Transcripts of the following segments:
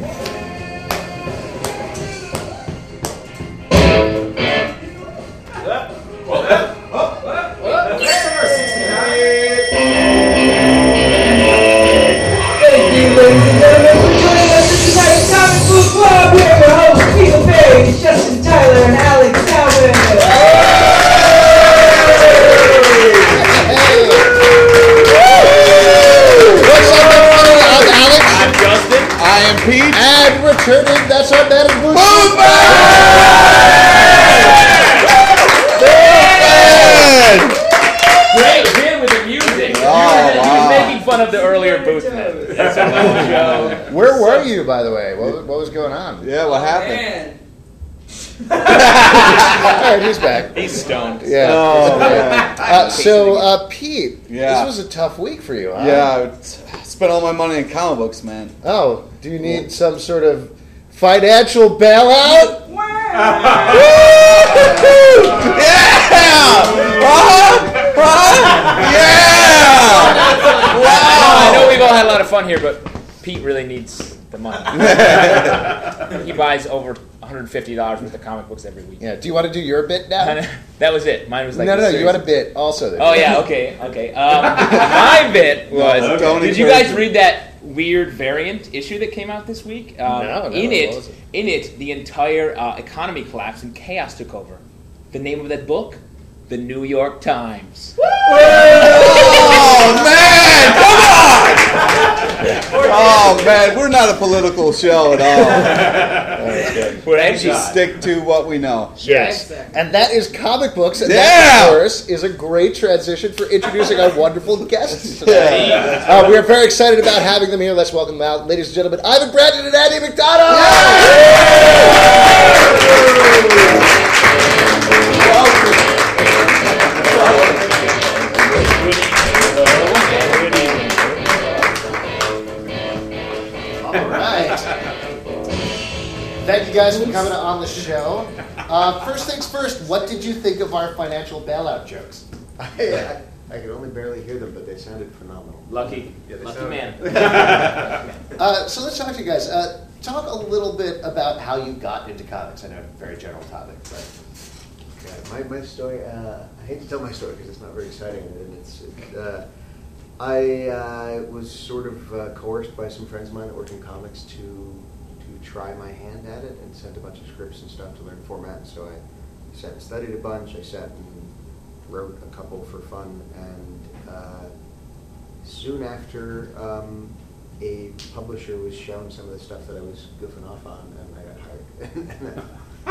Justin Tyler and Alex Calvin. What's up, everybody? I'm Alex. I'm Justin. I am Pete. And returning, that's our man of Blue. Great hit with the music. He was making fun of the earlier Boothman. That's a little joke. Where were you, by the way? What was going on? Yeah, what happened? Man. All right, he's back. He's stoned. Yeah. Oh, man. So, Pete, Yeah. this was a tough week for you, huh? Yeah, I spent all my money in comic books, man. Oh, do you need some sort of financial bailout? I know we've all had a lot of fun here, but Pete really needs the money. He buys over $150 worth of comic books every week. Yeah. Do you want to do your bit now? That was it. Mine was like No. the You had a bit also. Oh yeah, okay. My bit was. Did you guys read that weird variant issue that came out this week? No. In it, the entire economy collapsed and chaos took over. The name of that book, The New York Times. Oh, man! Come on! Oh, man, we're not a political show at all. We're We actually just stick to what we know. Yes. Exactly. And that is comic books. And Yeah! that, of course, is a great transition for introducing our wonderful guests today. We are very excited about having them here. Let's welcome them out. Ladies and gentlemen, Ivan Brandon and Andy McDonough! All right. Thank you guys for coming on the show. First things first, what did you think of our financial bailout jokes? I could only barely hear them, but they sounded phenomenal. Lucky sounded- man. So let's talk to you guys. Talk a little bit about how you got into comics. I know it's a very general topic, but Yeah, my story, I hate to tell my story because it's not very exciting. And I was sort of coerced by some friends of mine that work in comics to try my hand at it and sent a bunch of scripts and stuff to learn format. And so I sat and studied a bunch. I sat and wrote a couple for fun. And soon after, a publisher was shown some of the stuff that I was goofing off on, and I got hired.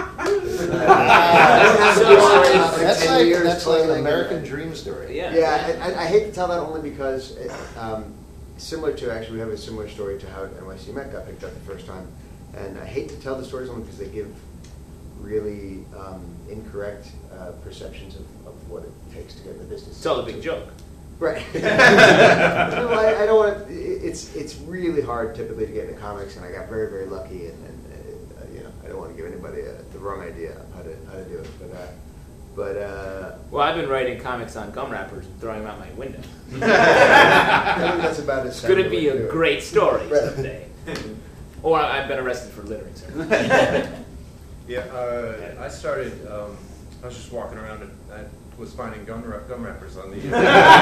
that's like an American dream story. Yeah, I hate to tell that only because, similar to, actually we have a similar story to how NYC Met got picked up the first time, and I hate to tell the stories only because they give really incorrect perceptions of what it takes to get in the business. It's all a big joke. Right. No, I don't want to, it's really hard typically to get into comics, and I got very, very lucky, and I don't want to give anybody the wrong idea of how to do it, but Well, I've been writing comics on gum wrappers and throwing them out my window. I think that's about as It's going to sound be way to do a it. great story Right. someday. Or I've been arrested for littering, sir. Yeah, I started, I was just walking around and I was finding gum wrappers on the It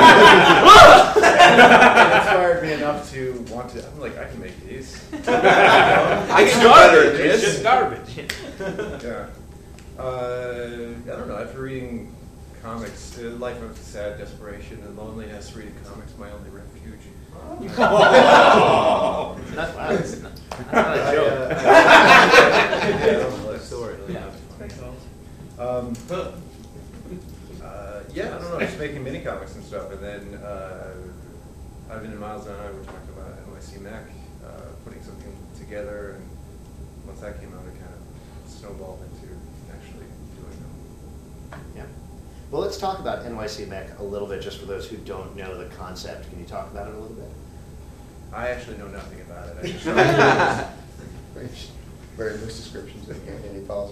inspired me enough to want to, I'm like, I can make these. I can can do better garbage. at It's this. just garbage. Yeah. I don't know, after reading comics, a life of sad desperation and loneliness, reading comics, my only refuge. That's not a joke. Story. Yeah. Yeah, I don't know, just making mini comics and stuff, and then Ivan and Miles and I were talking about NYC Mac, putting something together, and once that came out, it kind of snowballed into actually doing them. Yeah. Well, let's talk about NYC Mech a little bit, just for those who don't know the concept. Can you talk about it a little bit? I actually know nothing about it. I just Very loose descriptions that Andy follows.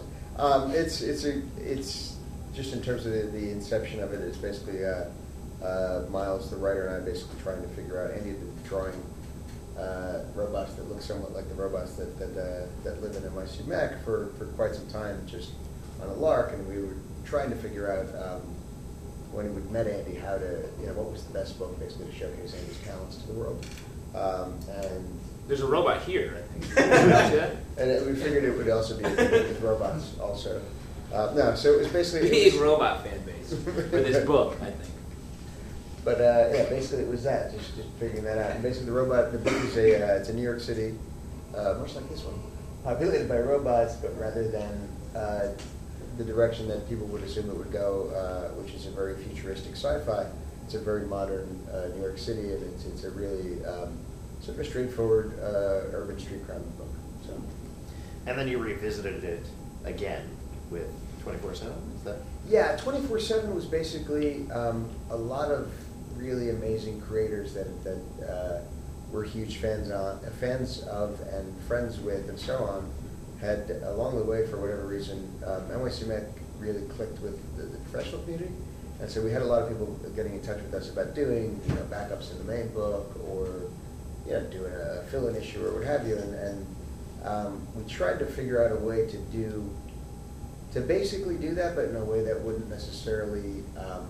It's just in terms of the inception of it. It's basically Miles, the writer, and I basically trying to figure out. Andy did the drawing robots that look somewhat like the robots that live in NYC Mech for quite some time, just on a lark, and we were trying to figure out when we met Andy how to, what was the best book basically to showcase Andy's talents to the world, and. There's a robot here, I think. And we figured it would also be with robots also. No, so it was basically... Big robot fan base for this book, I think. But yeah, basically it was that, just figuring that out. And basically the book is it's a New York City, much like this one, populated by robots, but rather than the direction that people would assume it would go, which is a very futuristic sci-fi, it's a very modern New York City, and it's a really... sort of a straightforward urban street crime book. So. And then you revisited it again with 24/7, is that? Yeah, 24/7 was basically a lot of really amazing creators that we're huge fans of and friends with and so on. Had along the way, for whatever reason, NYC Mech really clicked with the professional community. And so we had a lot of people getting in touch with us about doing backups in the main book or doing a fill-in issue or what have you, and we tried to figure out a way to basically do that, but in a way that wouldn't necessarily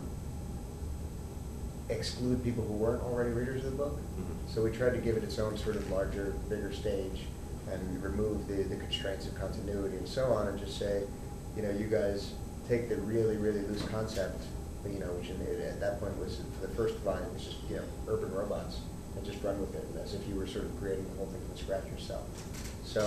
exclude people who weren't already readers of the book. Mm-hmm. So we tried to give it its own sort of larger, bigger stage and remove the constraints of continuity and so on, and just say, you guys take the really, really loose concept, which at that point was, for the first volume, was just, urban robots, and just run with it as if you were sort of creating the whole thing from scratch yourself. So,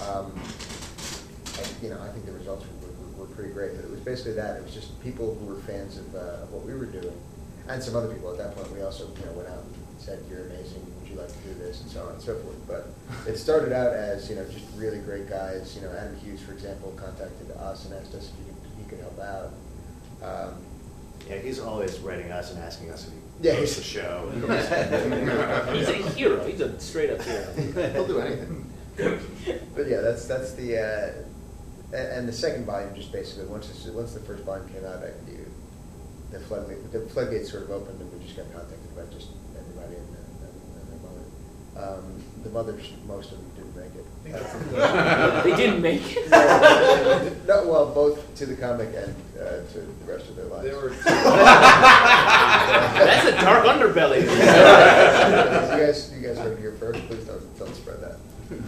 I think the results were pretty great. But it was basically that. It was just people who were fans of what we were doing, and some other people. At that point, we also went out and said, "You're amazing. Would you like to do this?" and so on and so forth. But it started out as just really great guys. Adam Hughes, for example, contacted us and asked us if he could help out. Yeah, he's always writing us and asking us if he he's the show. He's a hero. He's a straight up hero. He'll do anything. But yeah, that's the and the second volume just basically once the first volume came out, the floodgates sort of opened, and we just got contacted by just everybody and their mother. The mothers, most of them didn't make it. They didn't make it? No, well, both to the comic and to the rest of their lives. They were. That's a dark underbelly. You guys heard it here first. Please don't spread that.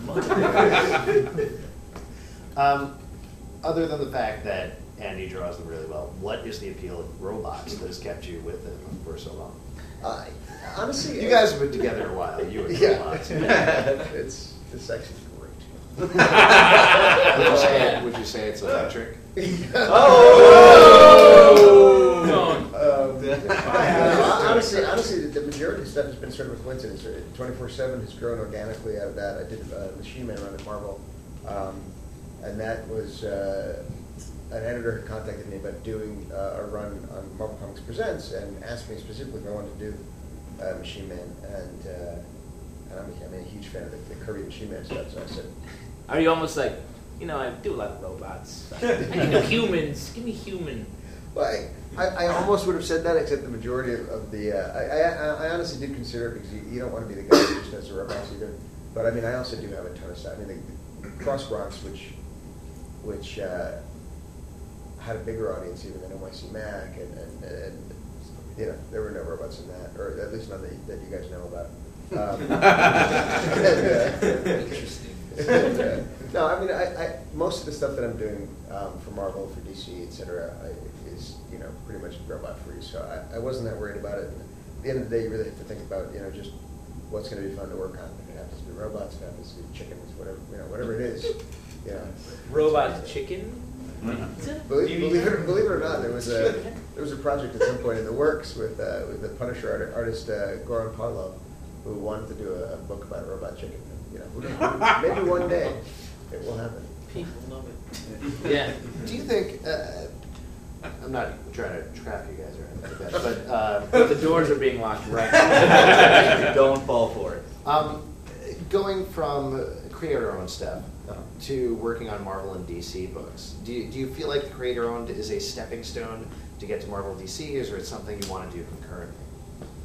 Other than the fact that Andy draws them really well, what is the appeal of robots that has kept you with him for so long? Honestly, you guys have been together a while. You and robots. It's actually great. Would you say it's electric? Honestly, the majority of stuff has been sort of a coincidence. 24/7 has grown organically out of that. I did Machine Man run at Marvel, and that was an editor had contacted me about doing a run on Marvel Comics Presents and asked me specifically if I wanted to do Machine Man, and I'm a huge fan of the Kirby Machine Man stuff. So I said, "Are you almost like, I do a lot of robots. I can do humans. Give me human." Well, I almost would have said that, except the majority of the... I honestly did consider it, because you don't want to be the guy who just does the robots either. But I also do have a ton of stuff. I mean, the Cross Bronx, which had a bigger audience even than NYC Mac, and there were no robots in that, or at least none that you guys know about. Interesting. No, I mean, I most of the stuff that I'm doing for Marvel, for DC, etc., is pretty much robot free. So I wasn't that worried about it. And at the end of the day, you really have to think about just what's going to be fun to work on. If it happens to be robots, if it happens to be chickens, whatever it is. Robot chicken. Believe it or not, there was a project at some point in the works with the Punisher artist Goran Parlov, who wanted to do a book about a robot chicken. Maybe one day it will happen. People love it. Yeah. Do you think? I'm not trying to trap you guys or anything like that, but the doors are being locked right now. Don't fall for it. Going from creator-owned stuff to working on Marvel and DC books, do you feel like the creator-owned is a stepping stone to get to Marvel and DC, or is it something you want to do concurrently?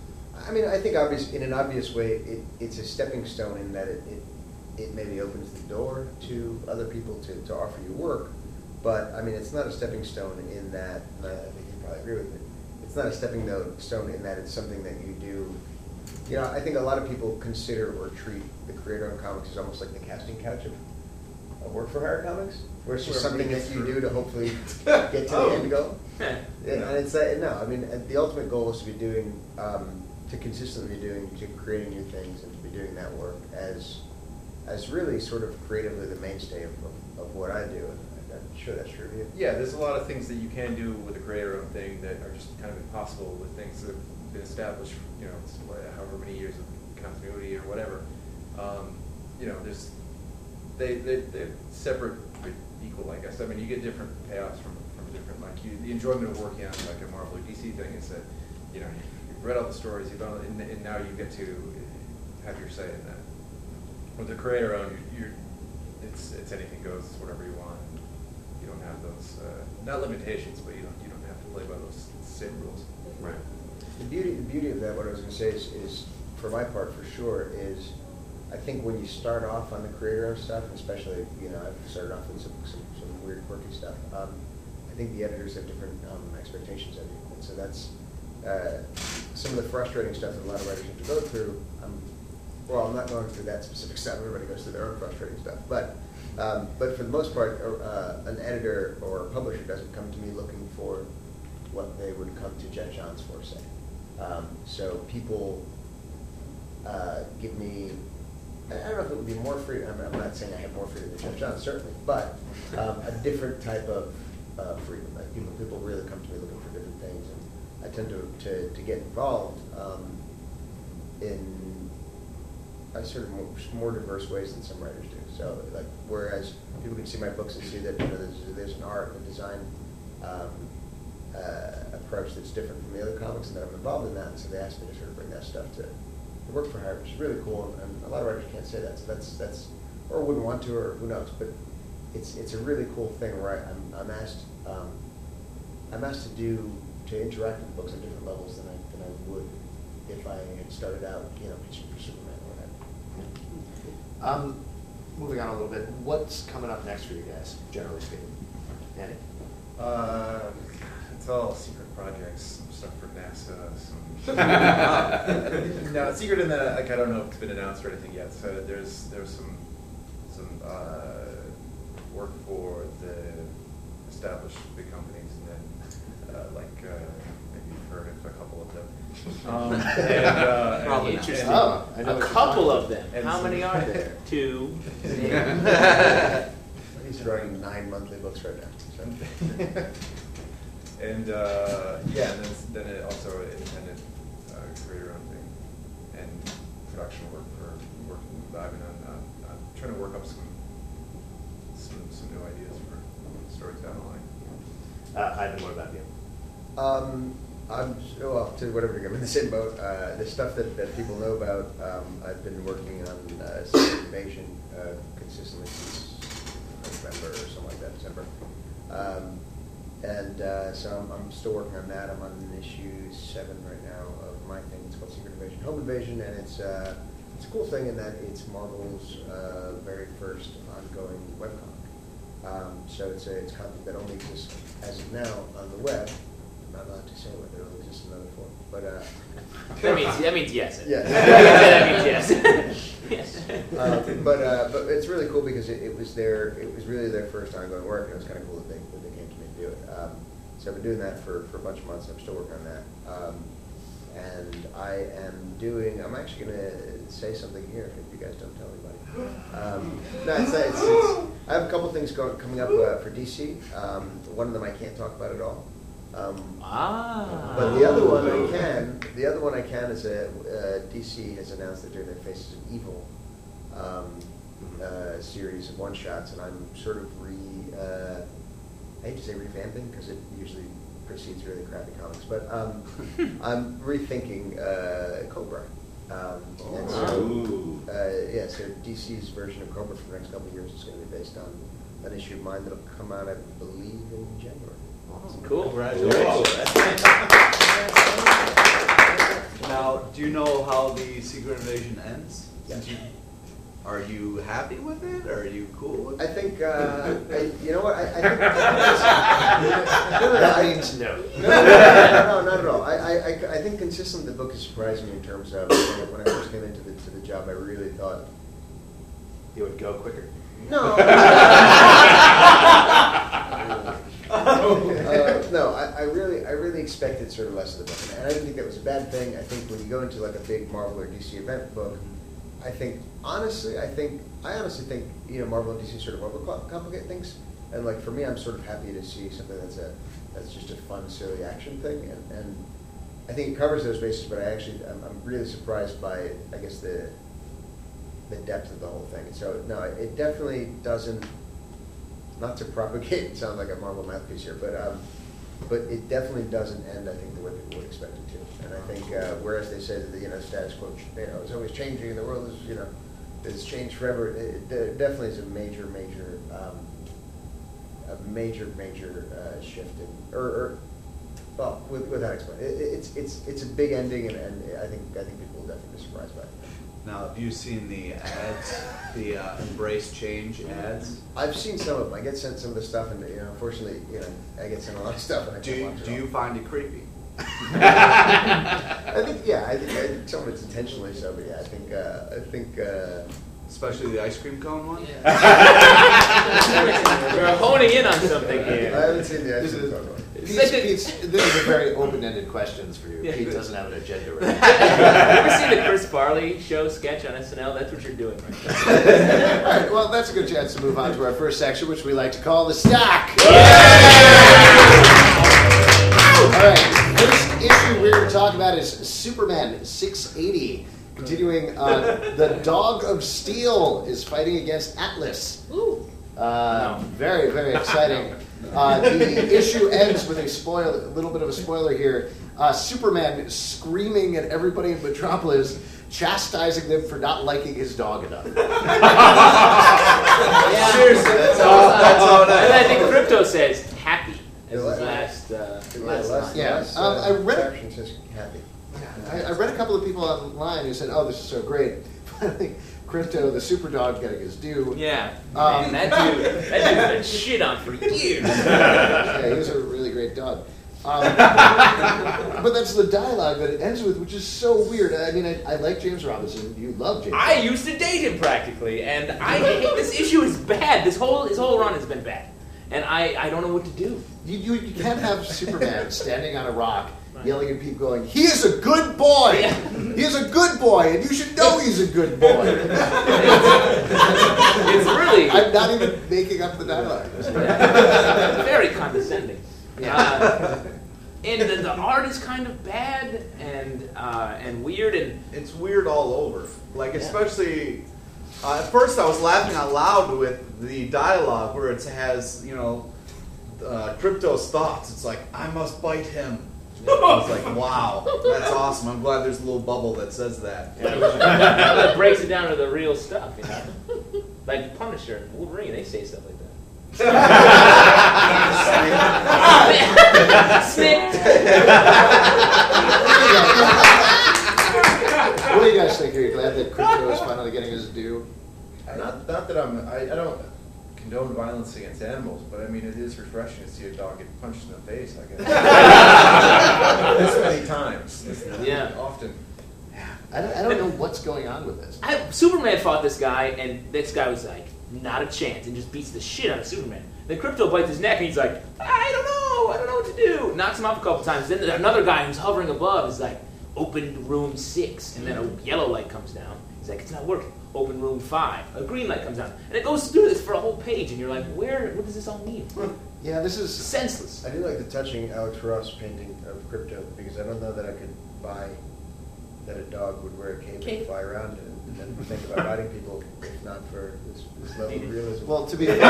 I mean, I think in an obvious way, it's a stepping stone in that it maybe opens the door to other people to offer you work. But, I mean, it's not a stepping stone in that, and I think you probably agree with me, it's not a stepping stone in that it's something that you do. You know, I think a lot of people consider or treat the creator-owned comics as almost like the casting couch of work-for-hire comics, where it's just something that you do to hopefully get to the end goal. And it's no, I mean, the ultimate goal is to be doing, to consistently be creating new things and to be doing that work as really sort of creatively the mainstay of what I do. And I'm sure that's true of you. Yeah, there's a lot of things that you can do with a creator-owned thing that are just kind of impossible with things that have been established, you know, however many years of continuity or whatever. You know, they're separate but equal, I guess. I mean, you get different payoffs from different, like the enjoyment of working on like a Marvel or DC thing is that, you know, you've read all the stories, you've done, and now you get to have your say in that. With the creator-owned, it's anything goes, it's whatever you want. You don't have those not limitations, but you don't have to play by those same rules. Right. The beauty of that, what I was going to say is, for my part, for sure, is I think when you start off on the creator-owned stuff, and especially, you know, I've started off with some weird, quirky stuff. I think the editors have different expectations of you, and so that's some of the frustrating stuff that a lot of writers have to go through. Well, I'm not going through that specific stuff. Everybody goes through their own frustrating stuff, but for the most part, an editor or a publisher doesn't come to me looking for what they would come to Jeff Johns for, say. So people give me. I don't know if it would be more freedom. I'm not saying I have more freedom than Jeff Johns, certainly, but a different type of freedom. Like people really come to me looking for different things, and I tend to get involved in sort of more diverse ways than some writers do. So, like, whereas people can see my books and see that, you know, there's an art and a design approach that's different from the other comics, and that I'm involved in that, and so they asked me to sort of bring that stuff to work for hire, which is really cool, and a lot of writers can't say that, so that's or wouldn't want to, or who knows, but it's a really cool thing where I'm asked to interact with books on different levels than I would if I had started out, you know, pitching for Superman or whatever. Moving on a little bit, what's coming up next for you guys, generally speaking? Andy? It's all secret projects, some stuff for NASA, no, it's secret in that, like, I don't know if it's been announced or anything yet. So there's some work for the established big companies, and then maybe you've heard of a couple of them. Probably interesting. I know A couple of them. And How some- many are there? Two. He's drawing 9 monthly books right now. So. And and then it also independent creator-owned thing and production work for working with Ivan on trying to work up some new ideas for stories down the line. Ivan, what about you? To whatever degree, I'm in the same boat. The stuff that people know about, I've been working on Secret Invasion consistently since November or something like that, December. So I'm still working on that. I'm on issue 7 right now of my thing. It's called Secret Invasion, Home Invasion, and it's a cool thing in that it's Marvel's very first ongoing webcomic. So it's content that only exists as of now on the web. I'm not allowed to say whether it only exists in another form, but That means yes. Yes. That means yes. But it's really cool because it was really their first ongoing work, and it was kind of cool that they came to me to do it. So I've been doing that for a bunch of months. I'm still working on that, and I'm actually going to say something here if you guys don't tell anybody. I have a couple things coming up for DC. One of them I can't talk about at all. But the other one I can. The other one I can is DC has announced that they're doing their Faces of Evil series of one-shots, and I'm sort of I hate to say revamping because it usually precedes really crappy comics, but I'm rethinking Cobra. And so DC's version of Cobra for the next couple of years is going to be based on an issue of mine that'll come out, I believe, in January. Cool. Congratulations. That's fantastic. Now, Now, do you know how the Secret Invasion ends? Yes. Are you happy with it? Are you cool with I it? think, you know what, I think... That means no. No, not at all. I think consistently the book has surprised me in terms of when I first came into the job, I really thought... You would go quicker. No. No, I really expected sort of less of the book, and I didn't think that was a bad thing. I think when you go into like a big Marvel or DC event book, I honestly think Marvel and DC sort of overcomplicate things, and like for me, I'm sort of happy to see something that's just a fun, silly action thing, and I think it covers those bases. But I'm really surprised by I guess the depth of the whole thing. And so no, it definitely doesn't. Not to propagate and sound like a Marvel mouthpiece here, but it definitely doesn't end, I think, the way people would expect it to. And I think, whereas they say that the status quo, is always changing, and the world is, it's changed forever. There definitely is a major shift without explaining. It's a big ending, and I think people will definitely be surprised by it. Now, have you seen the ads, the Embrace Change ads? I've seen some of them. I get sent some of the stuff, and unfortunately, I get sent a lot of stuff, and I can't watch it Do all. you find it creepy? I think some of it's intentionally so, but yeah, I think. Especially the ice cream cone one? We're honing in on something I here. haven't seen the actual one. Pete's, this is a very open-ended questions for you. Pete doesn't have an agenda right now. Have you ever seen the Chris Farley show sketch on SNL? That's what you're doing right now. All right, well, that's a good chance to move on to our first section, which we like to call the Stack. All right, first issue we're going to talk about is Superman 680. Continuing, the Dog of Steel is fighting against Atlas. Very, very exciting. The issue ends with a little bit of a spoiler here. Superman screaming at everybody in Metropolis, chastising them for not liking his dog enough. Yeah. Seriously, that's all. And I think Crypto says happy as his last. I read it. Caption says happy. I read a couple of people online who said, "Oh, this is so great." I think Crypto, the super dog, getting his due. Yeah, man, that dude's been shit on for years. Yeah, he's a really great dog. But that's the dialogue that it ends with, which is so weird. I mean, I like James Robinson. You love James. I used to date him practically, and I hate this issue is bad. His whole run has been bad, and I don't know what to do. You can't have Superman standing on a rock yelling at people going, "He is a good boy! He is a good boy, and you should know he's a good boy." It's really... I'm not even making up the dialogue. Very condescending. Yeah. And the art is kind of bad and weird, and It's weird all over. Like, especially... at first I was laughing out loud with the dialogue where it has, Crypto's thoughts. It's like, I must bite him. It's like, wow, that's awesome. I'm glad there's a little bubble that says that. that breaks it down to the real stuff, Like Punisher and Wolverine, they say stuff like that. Snake. What do you guys think? Are you glad that Crypto is finally getting his due? Not that I don't condone violence against animals, but I mean it is refreshing to see a dog get punched in the face. I guess this many times. Yeah. Often. I don't know what's going on with this. Superman fought this guy, and this guy was like, not a chance, and just beats the shit out of Superman. Then Crypto bites his neck, and he's like, I don't know what to do. Knocks him off a couple times. Then another guy who's hovering above is like, open room 6, and then a yellow light comes down. He's like, it's not working. Open room 5. A green light comes on. And it goes through this for a whole page, and you're like, what does this all mean? Yeah, this is senseless. I do like the touching Alex Ross painting of Crypto, because I don't know that I could buy that a dog would wear a cape and fly around and think about biting people, if not for this level of realism. Well, to be fair,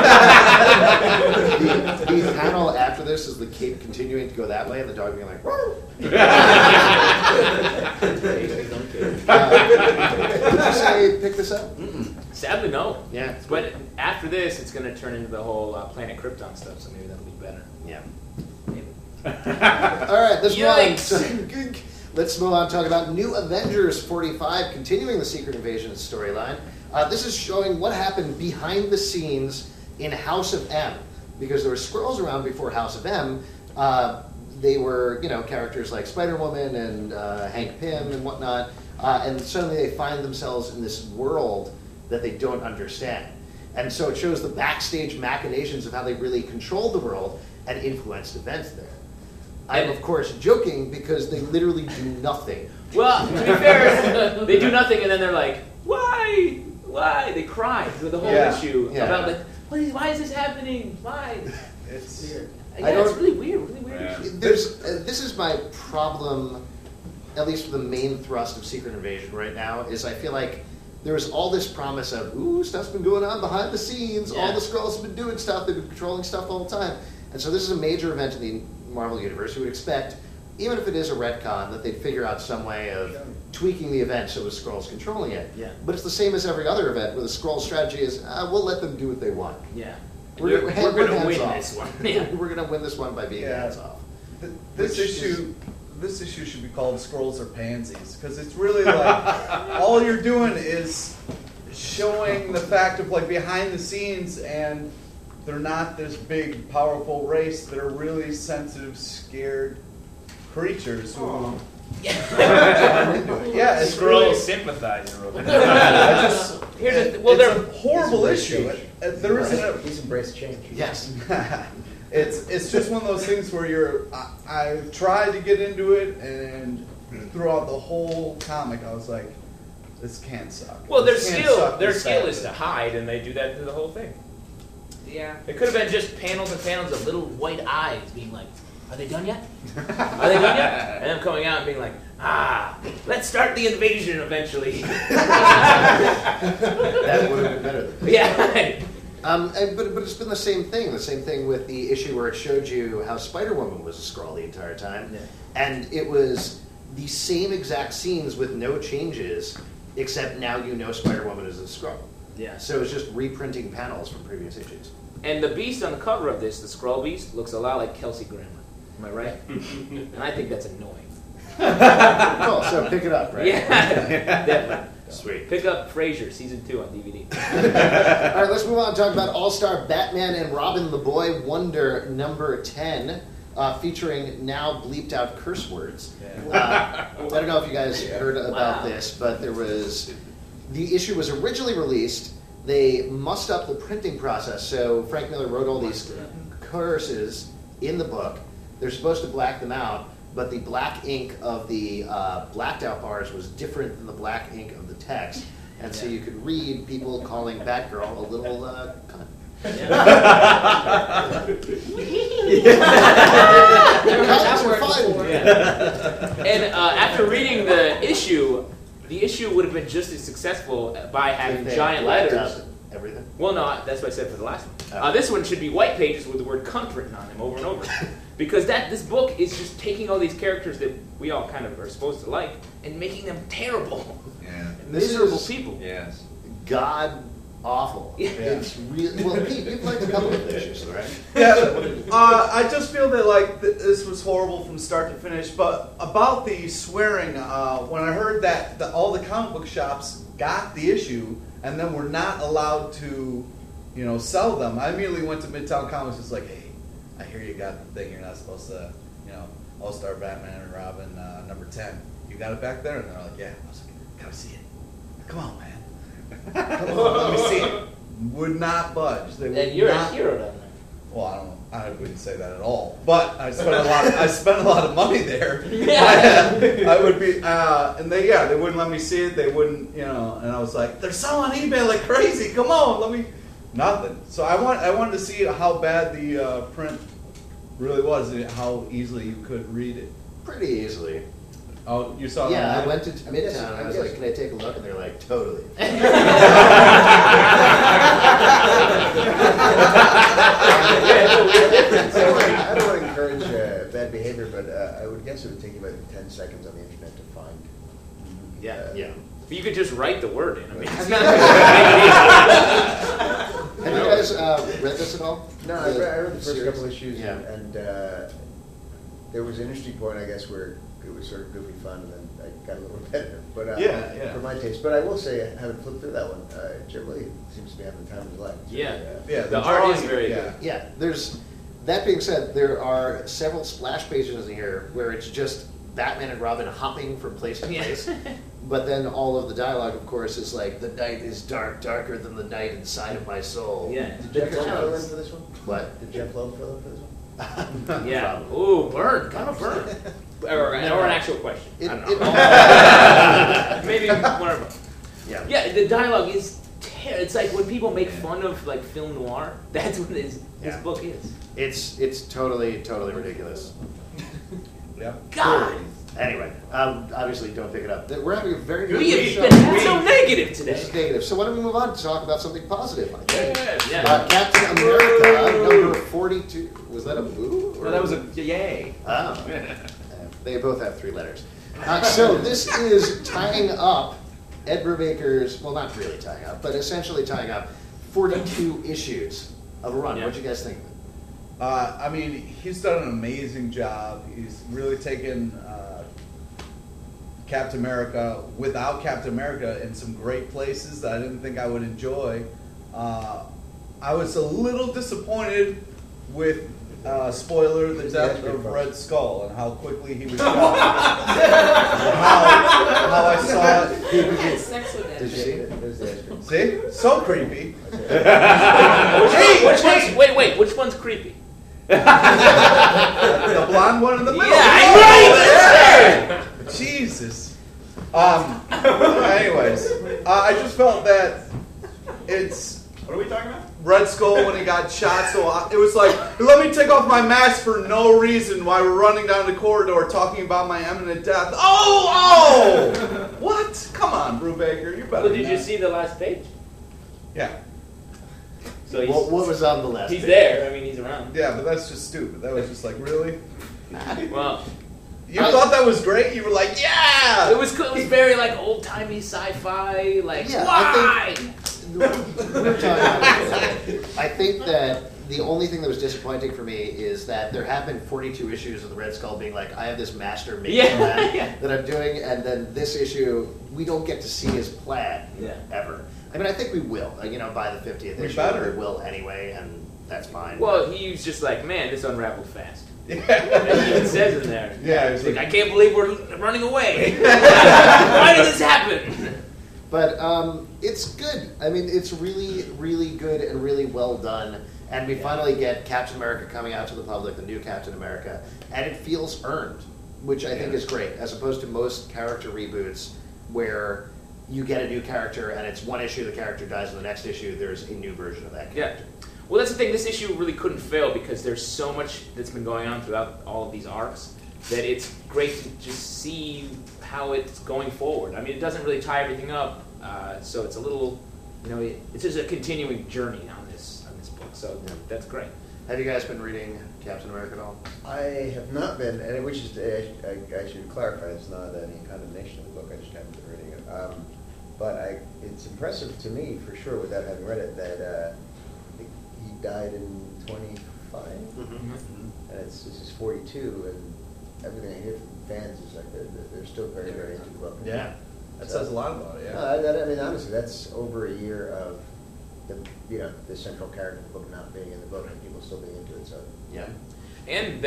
the panel after this is the cape continuing to go that way, and the dog being like, "Woo!" Did you say pick this up? Sadly, no. Yeah. But after this, it's going to turn into the whole Planet Krypton stuff, so maybe that'll be better. Yeah. Maybe. All right, this Yikes. one. Let's move on and talk about New Avengers 45, continuing the Secret Invasion storyline. This is showing what happened behind the scenes in House of M, because there were Skrulls around before House of M. They were, characters like Spider-Woman and Hank Pym and whatnot, and suddenly they find themselves in this world that they don't understand. And so it shows the backstage machinations of how they really controlled the world and influenced events there. I'm, of course, joking because they literally do nothing. Well, to be fair, they do nothing and then they're like, why? Why? They cry through the whole issue about like, why is this happening? Why? It's weird. Yeah, it's really weird. Yeah. This is my problem, at least for the main thrust of Secret Invasion right now, is I feel like there was all this promise of, ooh, stuff's been going on behind the scenes, all the Skrulls have been doing stuff, they've been controlling stuff all the time. And so this is a major event in the Marvel Universe. You would expect, even if it is a retcon, that they'd figure out some way of tweaking the event so it was Skrulls controlling it. Yeah. But it's the same as every other event where the Skrull strategy is, we'll let them do what they want. Yeah. We're going hands to win off. this one. Yeah. We're going to win this one by being hands off. This issue should be called Skrulls or Pansies, because it's really like all you're doing is showing the fact of like behind the scenes, and they're not this big powerful race. They're really sensitive, scared creatures who yeah, it's really sympathizer. it's a horrible issue. There isn't He's embraced change. Yes. It's just one of those things where I tried to get into it, and throughout the whole comic, I was like, this can't suck. Well, This can't suck their this skill bad. is to hide, and they do that through the whole thing. Yeah. It could have been just panels and panels of little white eyes being like, are they done yet? Are they done yet? And them coming out and being like, let's start the invasion eventually. That would have been better. Yeah. But it's been the same thing with the issue where it showed you how Spider-Woman was a Skrull the entire time. Yeah. And it was the same exact scenes with no changes, except now you know Spider-Woman is a Skrull. Yeah. So it's just reprinting panels from previous issues. And the beast on the cover of this, the Skrull beast, looks a lot like Kelsey Grammer. Am I right? And I think that's annoying. Cool, so pick it up, right? Yeah, definitely. Sweet. Pick up Frasier, season 2 on DVD. All right, let's move on and talk about All-Star Batman and Robin the Boy Wonder number 10, featuring now bleeped out curse words. I don't know if you guys heard about this, but the issue was originally released. They mussed up the printing process, so Frank Miller wrote all these curses in the book. They're supposed to black them out, but the black ink of the blacked out bars was different than the black ink of the text. And so you could read people calling Batgirl a little cunt. Cunts are fun. And after reading the issue would have been just as successful by having They giant blacked letters. out everything. Well, no, that's what I said for the last one. Oh. This one should be white pages with the word cunt written on them over and over. Because this book is just taking all these characters that we all kind of are supposed to like and making them terrible, Yeah. miserable is- people. Yes. God awful. Yeah. It's really well. Pete, you've liked a couple of the issues, right? Yeah, I just feel that like this was horrible from start to finish. But about the swearing, when I heard that all the comic book shops got the issue and then were not allowed to, sell them, I immediately went to Midtown Comics. It's like, hey, I hear you got the thing. You're not supposed to, All-Star Batman and Robin number 10. You got it back there? And they're like, yeah. I was like, gotta see it. Come on, man. Come on, let me see it. Would not budge. They would And you're not. a hero down there. Well, I don't know. I wouldn't say that at all. But I spent a lot. I spent a lot of money there. Yeah. I would be, and they wouldn't let me see it. They wouldn't, And I was like, they're selling on eBay like crazy. Come on, let me. Nothing. So I wanted to see how bad the print really was, and how easily you could read it. Pretty easily. Oh, you saw it? Yeah, I online? went to Midtown and I was like, can I take a look? And they're like, totally. I don't want to encourage bad behavior, but I would guess it would take you about 10 seconds on the internet to find. Yeah. But you could just write the word in. I mean, it's not Have you guys read this at all? No, I read the first series? couple issues, Yeah. and there was an interesting point, I guess, where it was sort of goofy fun, and then I got a little repetitive. But Yeah. for my taste. But I will say, having flipped through that one, Jim Lee seems to be having the time of his life. It's Yeah. really, Yeah, The art is drawing- very yeah. good. Yeah, there's. That being said, there are several splash pages in here where it's just Batman and Robin hopping from place to Yeah. place. But then all of the dialogue, of course, is like, the night is dark, darker than the night inside of my soul. Yeah. Did Jeff Loeb fill in for this one? What? Did Jeff Loeb fill in for this one? Yeah. Probably. Ooh, burn. Kind of burn. Or an actual question. It- I don't it- know. Maybe whatever. Yeah. Yeah, the dialogue is it's like when people make fun of like film noir, that's what this Yeah. book is. It's totally ridiculous. Yeah. God, Anyway, obviously don't pick it up. We're having a very good we show. have been so negative This today. is negative. So why don't we move on to talk about something positive? I think. Yeah. Captain America, number 42. Was that a boo? No, that was a yay. Oh. They both have 3 letters. So this is tying up Ed Brubaker's, well, not really tying up, but essentially tying up 42 issues of a run. Yeah. What'd you guys think? I mean, he's done an amazing job. He's really taken Captain America without Captain America in some great places that I didn't think I would enjoy. I was a little disappointed with, spoiler, the death of Red Skull and how quickly he was shot. how I saw it. I had sex with Did you see it? There's the ice cream. See? So creepy. Wait, which one's creepy? The blonde one in the middle. Yeah, Jesus. Anyways, I just felt that it's What are we talking about? Red Skull when he got shot. So it was like, let me take off my mask for no reason while we're running down the corridor talking about my imminent death. Oh! What? Come on, Brubaker, you better. Well, did you see the last page? Yeah. So he's, What was on the last he's page? there. I mean, he's around. Yeah, but that's just stupid. That was just like, really? Well, You thought that was great? You were like, yeah! it was very like old timey sci-fi. Like Yeah, why? we were talking about it. I think that the only thing that was disappointing for me is that there have been 42 issues of the Red Skull being like, I have this master making Yeah, plan yeah. that I'm doing, and then this issue, we don't get to see his plan Yeah. ever. I mean, I think we will. By the 50th We issue, better. we will anyway, and that's fine. Well, he was just like, man, this unraveled fast. Yeah. And he even says in there, Yeah, he's it's like, I can't believe we're running away. Why did this happen? But it's good. I mean, it's really, really good and really well done. And we finally get Captain America coming out to the public, the new Captain America, and it feels earned, which I think is great, as opposed to most character reboots where you get a new character and it's one issue, the character dies, and the next issue there's a new version of that Yeah. character. Well, that's the thing. This issue really couldn't fail because there's so much that's been going on throughout all of these arcs that it's great to just see how it's going forward. I mean, it doesn't really tie everything up, so it's a little, it's just a continuing journey on this book. So that's great. Have you guys been reading Captain America at all? I have not been, and which is, I should clarify, it's not any condemnation of the book, I just haven't been reading it. But it's impressive to me, for sure, without having read it, that he died in 25, and this is 42, and everything I hear from fans is like they're still very, very into the book. Yeah. That says a lot about it, yeah. I mean, honestly, that's over a year of the central character of the book not being in the book and people still being into it. So Yeah. And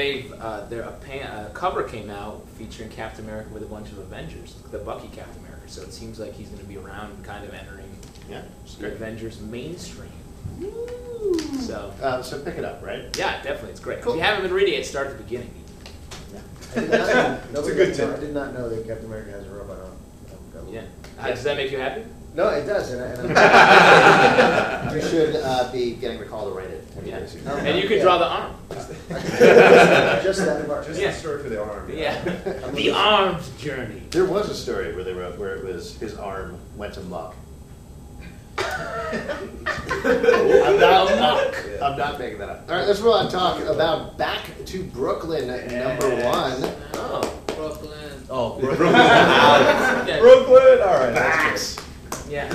a cover came out featuring Captain America with a bunch of Avengers, the Bucky Captain America. So it seems like he's going to be around and kind of entering Yeah. the Avengers mainstream. So So pick it up, right? yeah, definitely, it's great. Cool. If you haven't been reading it, start at the beginning. I did not know, It's a good tip. I did not know that Captain America has a robot on. Yeah. Does that make you happy? No, it does, and You should be getting the call to write it. Yeah. Oh, And you can yeah. draw the arm. just that part. Just Yeah. the story for the arm. Yeah. The armed journey. There was a story where they wrote where it was his arm went amok. I'm not making that up. All right, let's move on and talk about Back to Brooklyn, number 1. Oh. Brooklyn. Oh, Brooklyn. Yeah. Brooklyn? All right. That's Facts. Yeah.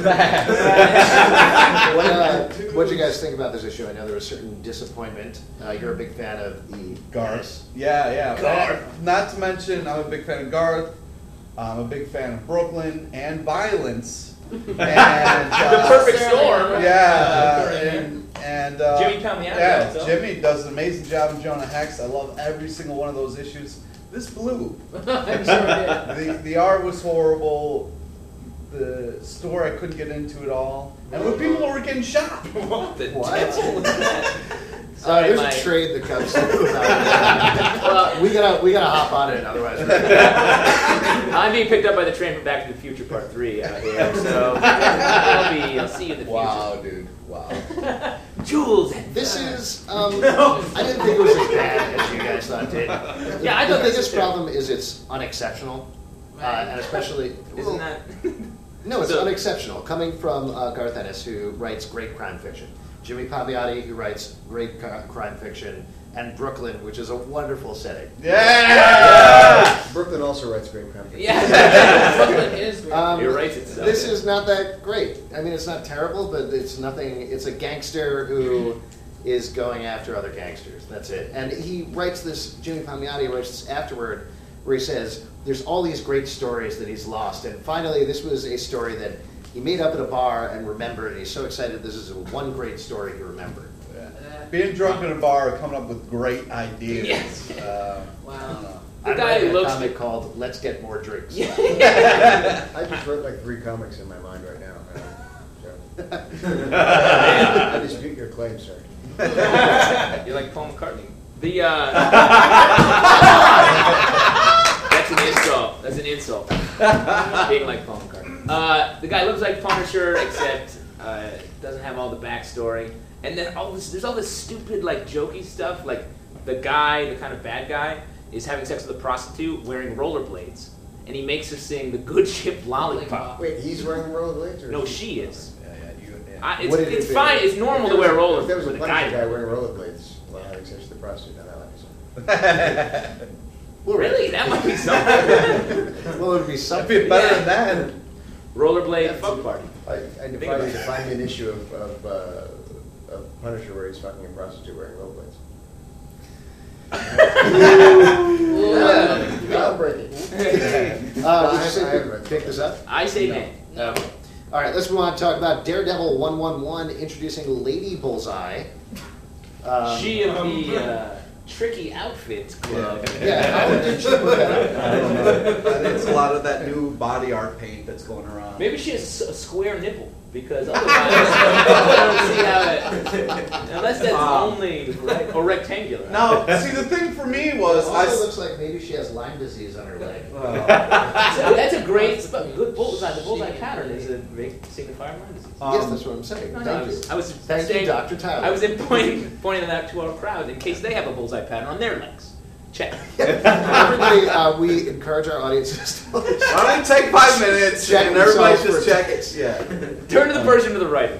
What did you guys think about this issue? I know there was certain disappointment. You're a big fan of the Garth. Yeah. Garth. Not to mention, I'm a big fan of Garth. I'm a big fan of Brooklyn and Violence. And, The perfect storm. And Jimmy Palmiotti Yeah, also. Jimmy does an amazing job in Jonah Hex. I love every single one of those issues. This blew. I'm sure it did. The art was horrible. The story I couldn't get into at all. And when people were getting shot. What the What? devil was that? Sorry, there's Mike. a trade that comes through. we gotta hop on it, otherwise. I'm being picked up by the train from Back to the Future Part 3 out here, so I'll see you in the future. Wow, dude. Wow. Jules and This is. I didn't think it was as bad as you guys thought it did. Yeah, I the thought this biggest was problem is it's unexceptional, and especially. Isn't that? No, it's So- unexceptional. Coming from Garth Ennis, who writes great crime fiction, Jimmy Palmiotti, who writes great crime fiction, and Brooklyn, which is a wonderful setting. Yeah! Brooklyn also writes great crime fiction. Yeah. Brooklyn is great. It writes itself. This is not that great. I mean, it's not terrible, but it's nothing. It's a gangster who is going after other gangsters. That's it. And he writes this. Jimmy Palmiotti writes this afterward, where he says there's all these great stories that he's lost, and finally, this was a story that he made up at a bar and remembered. And he's so excited. This is one great story he remembered. Being drunk in a bar, coming up with great ideas. Yes. I Wow. don't know. The I guy read who a looks comic like- called "Let's Get More Drinks." I just wrote like 3 comics in my mind right now. I dispute your claim, sir. You're like Paul McCartney. That's an insult. That's an insult. Being like Paul McCartney. The guy looks like Punisher, except doesn't have all the backstory. And then there's all this stupid, like, jokey stuff. Like, the guy, the kind of bad guy, is having sex with a prostitute wearing rollerblades. And he makes her sing the Good Ship Lollipop. Wait, he's wearing rollerblades? Or No, she is. Yeah. What did it It's be? fine. It's normal to wear If there was rollerblades. a But the Punisher guy guy. wearing rollerblades while having sex with the prostitute, now that might be something. Really? That might be something. Well, it would be That'd something. be better than that. Rollerblade fuck party. I about finally it. defined an issue of Punisher where he's fucking a prostitute wearing rollerblades. Groundbreaking. Did you I say haven't pick this up? I say nay. No. All right, let's move on to talk about Daredevil 111 introducing Lady Bullseye. She of the tricky outfits club. Yeah, how did you put that up? I don't know. I think it's a lot of that new body art paint that's going around. Maybe she has a square nipple because otherwise I don't see how it. Unless that's only or rectangular. Now, see, the thing for me was It also looks like maybe she has Lyme disease on her leg. So that's a great, good bullseye. The bullseye pattern is a great signifier of Lyme disease. Yes, that's what I'm saying. No, Thank you. I was Thank saying, you, Dr. Tyler. I was pointing that to our crowd in case they have a bullseye pattern on their legs. Check. Everybody, we encourage our audiences to Why don't you take 5 minutes Check and everybody themselves just for check it? Yeah. Turn to the person to the right.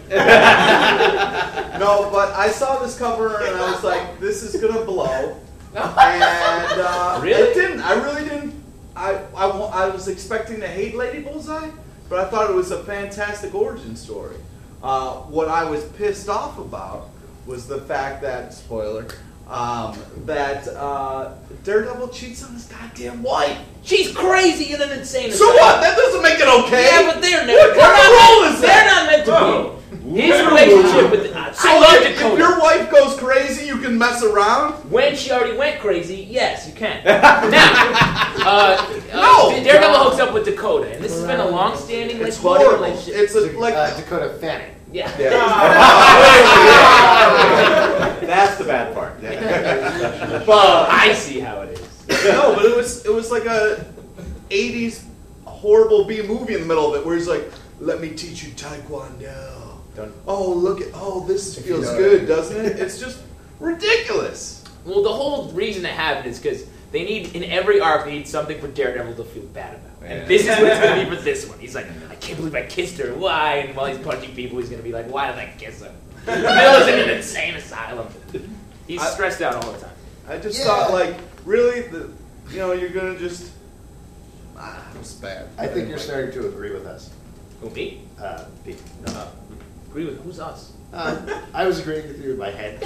No, but I saw this cover and I was like, this is gonna blow. And Really? it didn't. I really didn't. I was expecting to hate Lady Bullseye, but I thought it was a fantastic origin story. What I was pissed off about was the fact that, spoiler, that Daredevil cheats on his goddamn wife. She's crazy and an insane. So what? That doesn't make it okay. Yeah, but they're What kind of role is They're that? not meant to be. His relationship with So I love if Dakota. your wife goes crazy, you can mess around? When she already went crazy, yes, you can. Now, No! Daredevil hooks up with Dakota, and this has been a long-standing like It's buddy horrible. relationship. It's a, like... Dakota Fanning. Yeah. That's the bad part. Well, I see how it is. No, but it was like a 80s horrible B movie in the middle of it where he's like, let me teach you Taekwondo. Oh, look at, this If you feels know good, it. doesn't it? It's just ridiculous. Well, the whole reason it happened is because they need, in every arc, they need something for Daredevil to feel bad about. And this is what it's going to be for this one. He's like, I can't believe I kissed her. Why? And while he's punching people, he's going to be like, why did I kiss her? Bill is in an insane asylum. He's stressed out all the time. I just thought, like, really? You're going to just... it was bad. I think you're starting to agree with us. Who, me? Pete. Agree with who's us? I was agreeing with you in my head.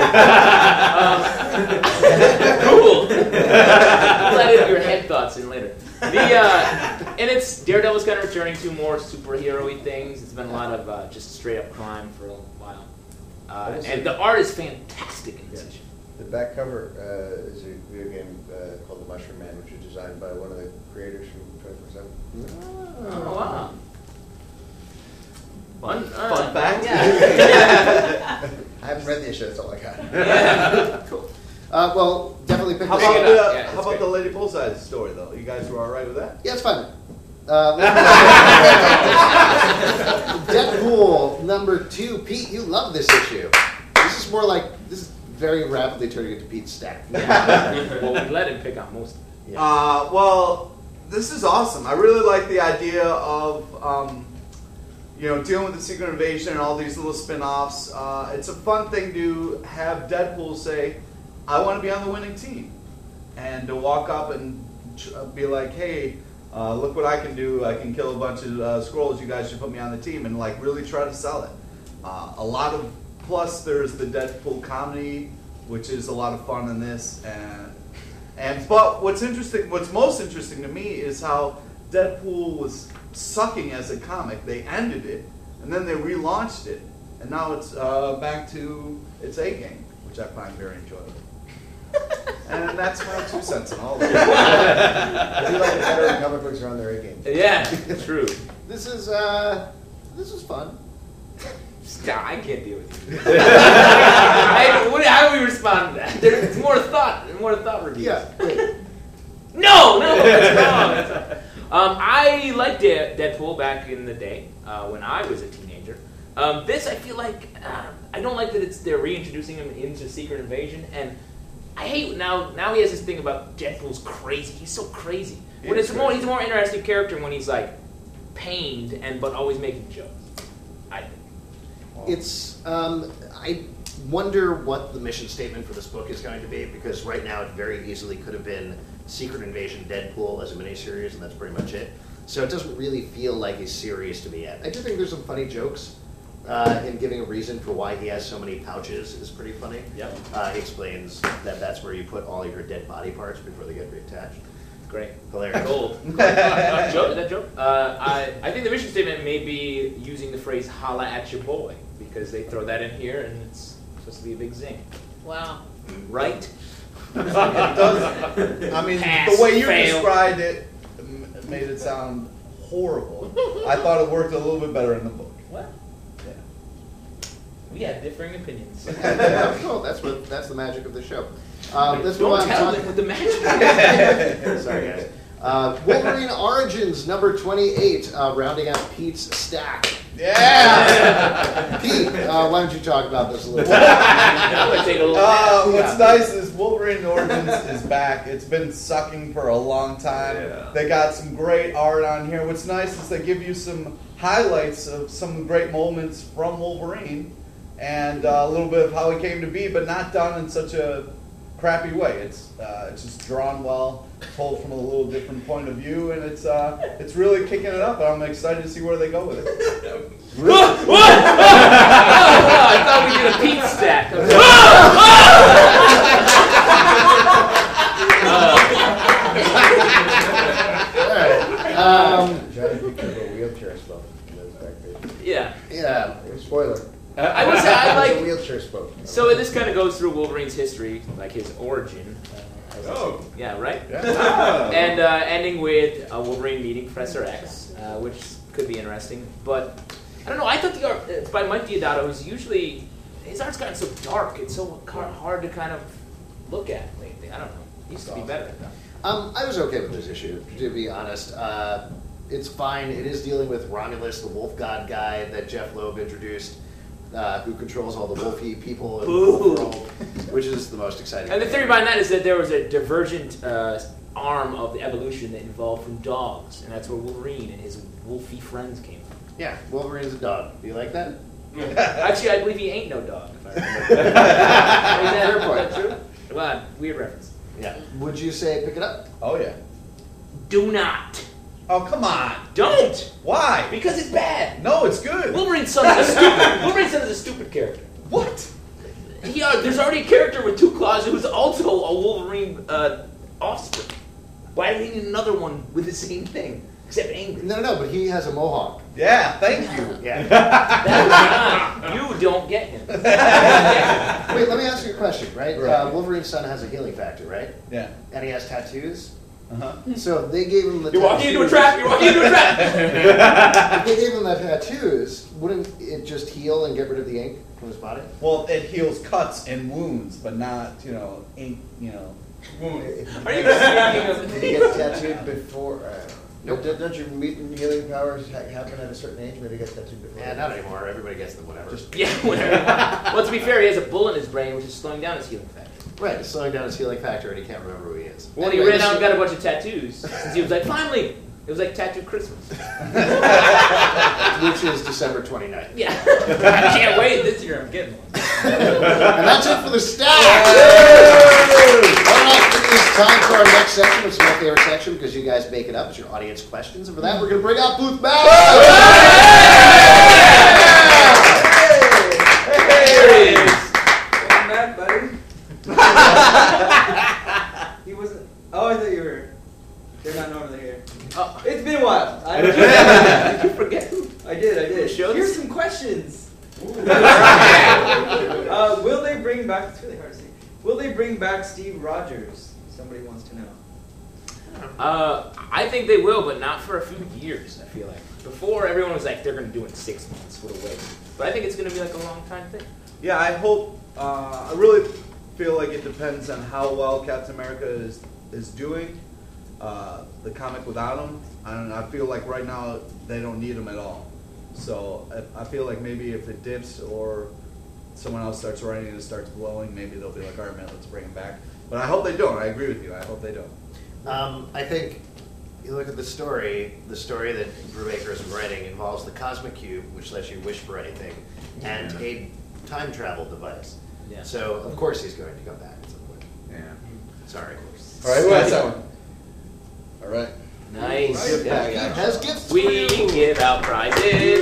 Cool. We'll add your head thoughts in later. And it's Daredevil's kind of returning to more superhero-y things. It's been a lot of just straight-up crime for a while. And the art is fantastic in this issue. The back cover is a video game called The Mushroom Man, which was designed by one of the creators from 24/7. Oh, wow. Fun fact. Yeah. I haven't read the issue, that's all I got. Yeah. Cool. Well, definitely pick How this about, up. Yeah, how that's about great. the Lady Bullseye story, though? You guys were all right with that? Yeah, it's fine. Deadpool #2. Pete, you love this issue. This is more like, this is very rapidly turning into Pete's stack. Yeah. Well, we let him pick on most of it. Well, this is awesome. I really like the idea of dealing with the Secret Invasion and all these little spin-offs. It's a fun thing to have Deadpool say, I want to be on the winning team. And to walk up and be like, hey, look what I can do. I can kill a bunch of Skrulls. You guys should put me on the team. And like really try to sell it. Plus there's the Deadpool comedy, which is a lot of fun in this. But what's most interesting to me is how Deadpool was sucking as a comic. They ended it, and then they relaunched it, and now it's back to its A-game, which I find very enjoyable. And that's my 2 cents on all of it. I do like it better when comic books are on their A-game. Yeah, true. This is fun. I can't deal with you. How do we respond to that? There's more thought reviews. Yeah. Wait. No, that's wrong. I liked Deadpool back in the day when I was a teenager. This, I feel like, I don't like that they're reintroducing him into Secret Invasion, and I hate now he has this thing about Deadpool's crazy. He's so crazy. He's a more interesting character when he's like pained but always making jokes. I think. It's, I wonder what the mission statement for this book is going to be, because right now it very easily could have been Secret Invasion Deadpool as a miniseries, and that's pretty much it. So it doesn't really feel like a series to me yet. I do think there's some funny jokes. Him giving a reason for why he has so many pouches is pretty funny. Yep. He explains that that's where you put all your dead body parts before they get reattached. Great. Hilarious. Gold. That joke? I think the mission statement may be using the phrase "holla at your boy," because they throw that in here and it's supposed to be a big zing. Wow. Right? It does. I mean, Pass, the way you fail. described it made it sound horrible. I thought it worked a little bit better in the book. What? Yeah. We have differing opinions. Well, that's the magic of the show. Let's move Don't on. tell them with the magic. Sorry, guys. Wolverine Origins #28, rounding out Pete's stack. Yeah! Pete, why don't you talk about this a little bit? I'm gonna take a little nap. What's nice is Wolverine Origins is back. It's been sucking for a long time. Yeah. They got some great art on here. What's nice is they give you some highlights of some great moments from Wolverine and a little bit of how he came to be, but not done in such a crappy way. It's just drawn well, told from a little different point of view, and it's really kicking it up. And I'm excited to see where they go with it. What? I thought we did a Pete stack. Try to picture of a wheelchair spoke in those back pages. Yeah. Yeah. Spoiler. I would say I It's a like. wheelchair spoke. So this kind of goes through Wolverine's history, like his origin. Oh. Yeah, right? Ah. And ending with Wolverine meeting Professor X, which could be interesting. But I don't know. I thought the art by Mike Diodato is usually his art's gotten so dark. It's so hard to kind of look at lately. I don't know. It used to be better. I was okay with this issue, to be honest. It's fine. It is dealing with Romulus, the wolf god guy that Jeff Loeb introduced, who controls all the wolfy people in the wolf world, which is the most exciting. And the theory behind that is that there was a divergent arm of the evolution that evolved from dogs, and that's where Wolverine and his wolfy friends came from. Yeah, Wolverine's a dog. Do you like that? Actually, I believe he ain't no dog. If I remember. Fair point. Is that true? Well, weird reference. Yeah. Would you say pick it up? Oh yeah. Do not. Oh, come on. Don't! Why? Because it's bad. No, it's good. Wolverine's son is a stupid. Wolverine's son is a stupid character. What? There's already a character with 2 claws who's also a Wolverine offspring. Why do we need another one with the same thing? Except angry. No, but he has a mohawk. Yeah, thank you. Yeah. That's not. You don't get him. Wait, let me ask you a question, right? Right. Wolverine's son has a healing factor, right? Yeah. And he has tattoos. Uh-huh. So they gave him the You're walking into a tattoos. trap. You're walking into a trap. If they gave him the tattoos, wouldn't it just heal and get rid of the ink from his body? Well, it heals cuts and wounds, but not, ink, Are you speaking Did of? you get tattooed before? Nope. Don't your mutant healing powers happen at a certain age? Maybe you get tattooed before. Yeah, not anymore. Everybody gets them, whatever. Yeah, whatever. Well, to be fair, he has a bullet in his brain, which is slowing down his healing factor. Right, it's slowing down his healing factor, and he can't remember who he is. Well, he ran out and got a bunch of tattoos. Since he was like, finally, it was like Tattoo Christmas. Which is December 29th. Yeah, I can't wait this year. I'm getting one. And that's it for the stats! All right, it is time for our next section, which is my favorite section because you guys make it up. It's your audience questions. And for that, we're going to bring out Booth Matt! There he is. Welcome back, buddy. He wasn't. Oh, I thought you were. They're not normally here. Oh, It's been a while. did you forget? I did. Show Here's this. some questions. Will they bring back? It's really hard to see. Will they bring back Steve Rogers? Somebody wants to know. I think they will, but not for a few years, I feel like. Before, everyone was like, they're going to do it in 6 months. What a waste. But I think it's going to be like a long time thing. Yeah, I hope. I really feel like it depends on how well Captain America is doing. The comic without him, I feel like right now they don't need him at all. So I feel like maybe if it dips or someone else starts writing and it starts blowing, maybe they'll be like, all right, man, let's bring him back. But I hope they don't. I agree with you. I hope they don't. I think you look at the story that Brubaker is writing involves the Cosmic Cube, which lets you wish for anything, and a time travel device. Yeah. So, of course, he's going to come back at some point. Yeah. Sorry. All right, who has that one? All right. Nice. Yeah, He yeah. has gifts We for you. give out prizes.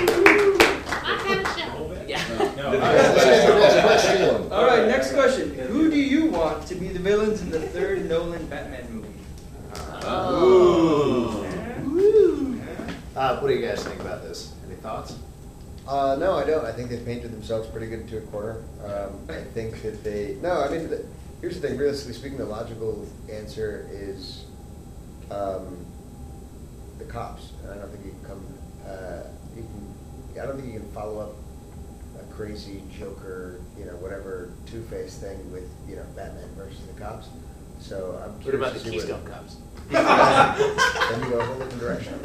Yeah. All right, let's get the next question. All right, next question. Who do you want to be the villains in the 3rd Nolan Batman movie? What do you guys think about this? Any thoughts? No, I don't. I think they painted themselves pretty good into a corner. I think that they. No, I mean, here's the thing. Realistically speaking, the logical answer is the cops. And I don't think you can come. I don't think you can follow up a crazy Joker, whatever Two-Face thing with Batman versus the cops. So I'm What curious about to the see where Keystone Cops? then you go a whole different direction.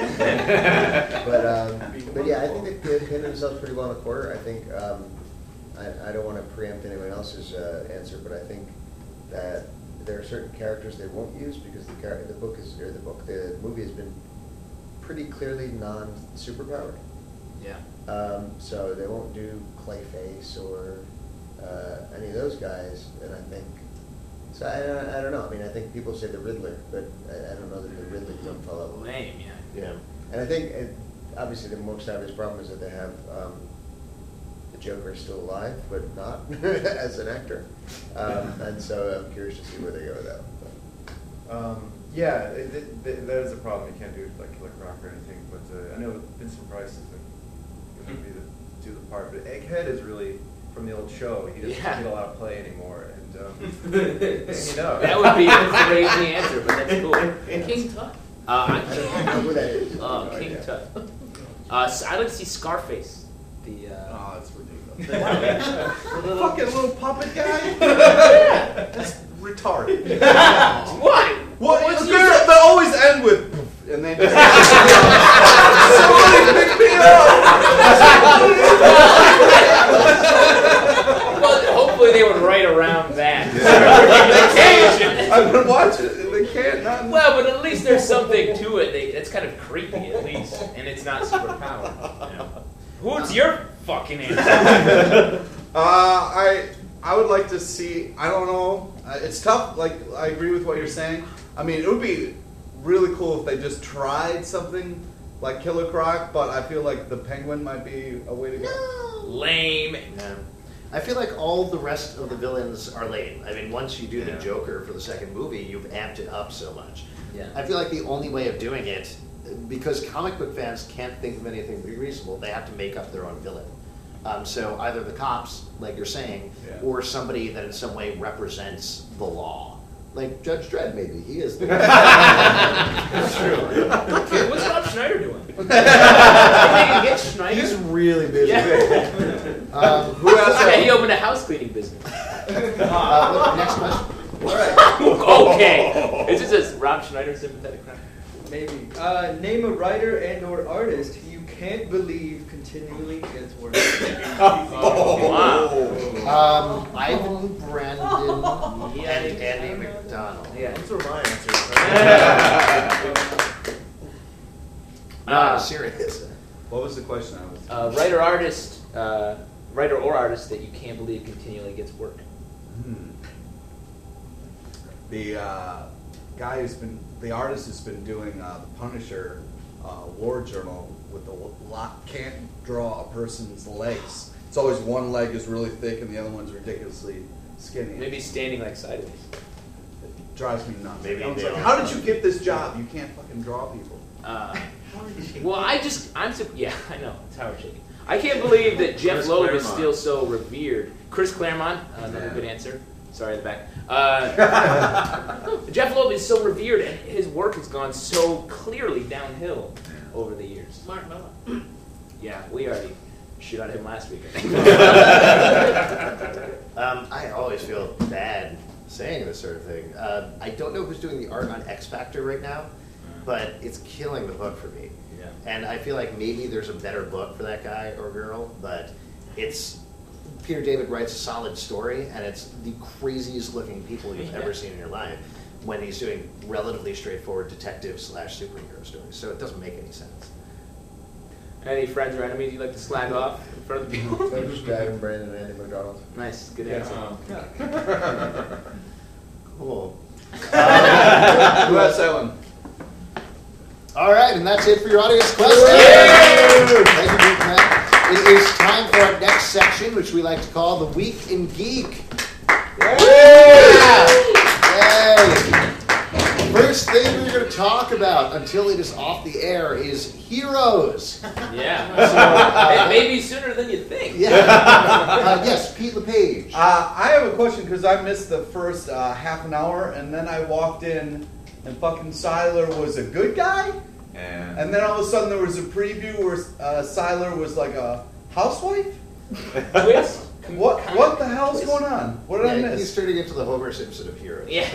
But yeah, I think they pinned themselves pretty well in the quarter. I think I don't want to preempt anyone else's answer, but I think that there are certain characters they won't use because the movie has been pretty clearly non-superpowered. Yeah. So they won't do Clayface or any of those guys, and I think. So I don't know. I mean, I think people say the Riddler, but I don't know that the Riddler don't follow. Lame, yeah. Yeah, and I think obviously the most obvious problem is that they have the Joker still alive, but not as an actor, and so I'm curious to see where they go with that. Yeah, that is a problem. You can't do like Killer Croc or anything. But I know Vincent Price is going to be do the part. But Egghead is really from the old show. He doesn't get a lot of play anymore. And That would be a crazy answer, but that's cool. King Tut. I don't know who that is. Oh, No King idea. Tut. I'd like to see Scarface. The Oh, that's ridiculous. the little, Fucking little puppet guy? That's retarded. what? Well, they always end with poof, and then just somebody pick me up. Well, hopefully they would write around that. I've been watching it, and they can't. Not Well, but at least there's something to it. It's kind of creepy, at least, and it's not super powered. What's your fucking answer? I would like to see. I don't know. It's tough. Like I agree with what you're saying. I mean, it would be really cool if they just tried something like Killer Croc, but I feel like the Penguin might be a way to go. Lame. Yeah. I feel like all the rest of the villains are lame. I mean, once you do the Joker for the second movie, you've amped it up so much. Yeah. I feel like the only way of doing it, because comic book fans can't think of anything reasonable, they have to make up their own villain. So either the cops, like you're saying, or somebody that in some way represents the law. Like Judge Dredd, maybe. He is the That's true. What's Rob Schneider doing? They can get Schneider. He's really busy. Who else? Yeah, he opened a house cleaning business. Next question. Okay. Is this a Rob Schneider sympathetic crowd? Maybe. Name a writer and/or artist who you can't believe continually gets worse. Wow. Ivan Brandon and Andy McDonald. Yeah. Those are my answers. Serious. What was the question? I was. Writer or artist that you can't believe continually gets work. The guy the artist who's been doing the Punisher war journal with the can't draw a person's legs. It's always one leg is really thick and the other one's ridiculously skinny. Maybe standing like sideways. It drives me nuts. Maybe I was they like, are. how did you get this job? You can't fucking draw people. Well, I know. It's Howard shaking. I can't believe that Jeff Chris Loeb is Claremont. still so revered. Chris Claremont, another good answer. Sorry, at the back. Jeff Loeb is so revered, and his work has gone so clearly downhill over the years. Mark Miller. Yeah, we already shit on him last week, I think. I always feel bad saying this sort of thing. I don't know who's doing the art on X Factor right now, but it's killing the book for me. Yeah. And I feel like maybe there's a better book for that guy or girl, but it's Peter David writes a solid story, and it's the craziest looking people you've ever seen in your life when he's doing relatively straightforward detective/superhero stories. So it doesn't make any sense. Any friends or enemies you'd like to slag off in front of the people? Ivan Brandon and Andy McDonald. Nice, good answer. Cool. Who has that one? All right, and that's it for your audience questions. Thank you, Geek Man. It is time for our next section, which we like to call the Week in Geek. Yay! First thing we're going to talk about until it is off the air is heroes. Yeah. Maybe sooner than you think. Yeah. Yes, Pete LePage. I have a question because I missed the first half an hour, and then I walked in, and fucking Sylar was a good guy, and then all of a sudden there was a preview where Sylar was like a housewife. Twist. What the hell's going on? What did I miss? He's turning into the Homer Simpson of heroes. Yeah.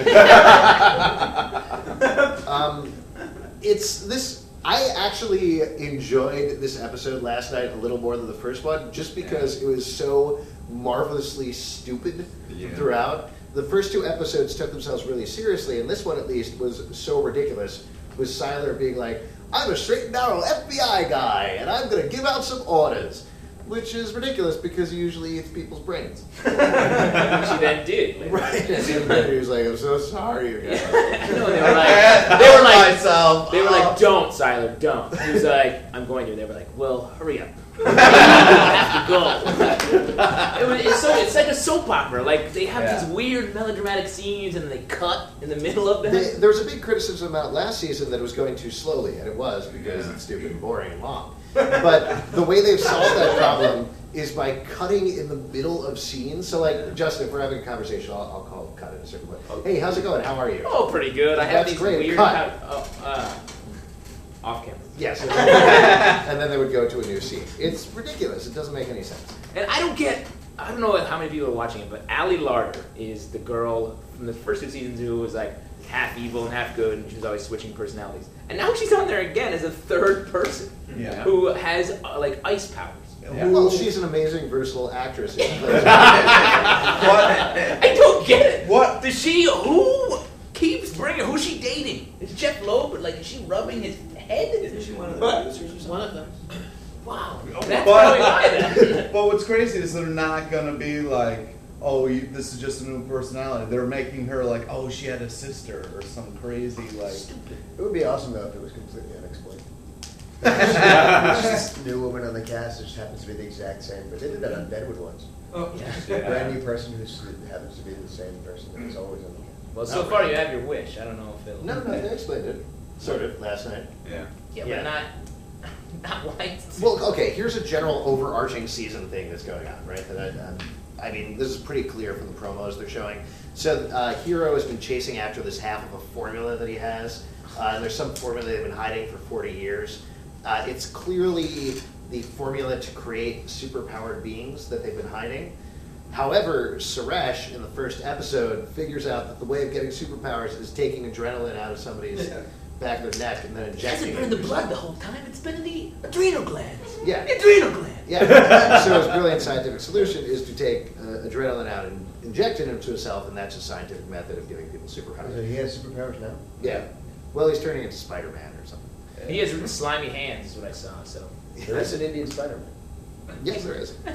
It's this. I actually enjoyed this episode last night a little more than the first one, just because it was so marvelously stupid throughout. The first two episodes took themselves really seriously, and this one at least was so ridiculous. With Sylar being like, "I'm a straight and narrow FBI guy, and I'm going to give out some orders." Which is ridiculous because he usually eats people's brains. Which he then did. Later. Right. And he was like, "I'm so sorry, you guys." No, they were like, "Don't, Sylar, don't." He was like, "I'm going to." They were like, "Well, hurry up. You have to go." It's like a soap opera. Like they have these weird melodramatic scenes, and they cut in the middle of them. There was a big criticism about last season that it was going too slowly, and it was because it's stupid and boring and long. But the way they've solved that problem is by cutting in the middle of scenes. So, like, Justin, if we're having a conversation, I'll call cut at a certain point. Hey, how's it going? How are you? Oh, pretty good. I have That's these great. weird Cut. off camera. Yes. And then they would go to a new scene. It's ridiculous. It doesn't make any sense. And I don't know how many people are watching it, but Ali Larder is the girl from the first two seasons who was like half evil and half good, and she was always switching personalities. And now she's on there again as a third person who has like ice powers. Yeah. Well, she's an amazing, versatile actress. I don't get it. What? Does she? Who keeps bringing? Who's she dating? Is Jeff Loeb? Like, is she rubbing his head? Isn't she one of the producers or something? One of them. Wow. That's going by then. But what's crazy is they're not going to be like, oh, this is just a new personality. They're making her like, oh, she had a sister or some crazy like. It would be awesome though if it was completely unexplained. It's just new woman on the cast. It just happens to be the exact same. But they did that on Deadwood once. Oh. A brand new person who happens to be the same person that was always on the cast. Well, so far you have your wish. I don't know if it'll. No, they explained it. Sort of, last night. Yeah. Yeah, Yeah. but not white. Well, okay, here's a general overarching season thing that's going on, right? That I mean, this is pretty clear from the promos they're showing. So, Hero has been chasing after this half of a formula that he has. And there's some formula they've been hiding for 40 years. It's clearly the formula to create superpowered beings that they've been hiding. However, Suresh, in the first episode, figures out that the way of getting superpowers is taking adrenaline out of somebody's back of their neck and then It injecting hasn't been in the blood the whole time. It's been in the adrenal glands. Yeah. The adrenal gland. Yeah. So his brilliant scientific solution is to take adrenaline out and inject it into himself, and that's his scientific method of giving people So superpowers. he has superpowers now? Yeah. Well, he's turning into Spider-Man or something. He has really slimy hands, is what I saw. So. There is an Indian Spider-Man. Yes, there is.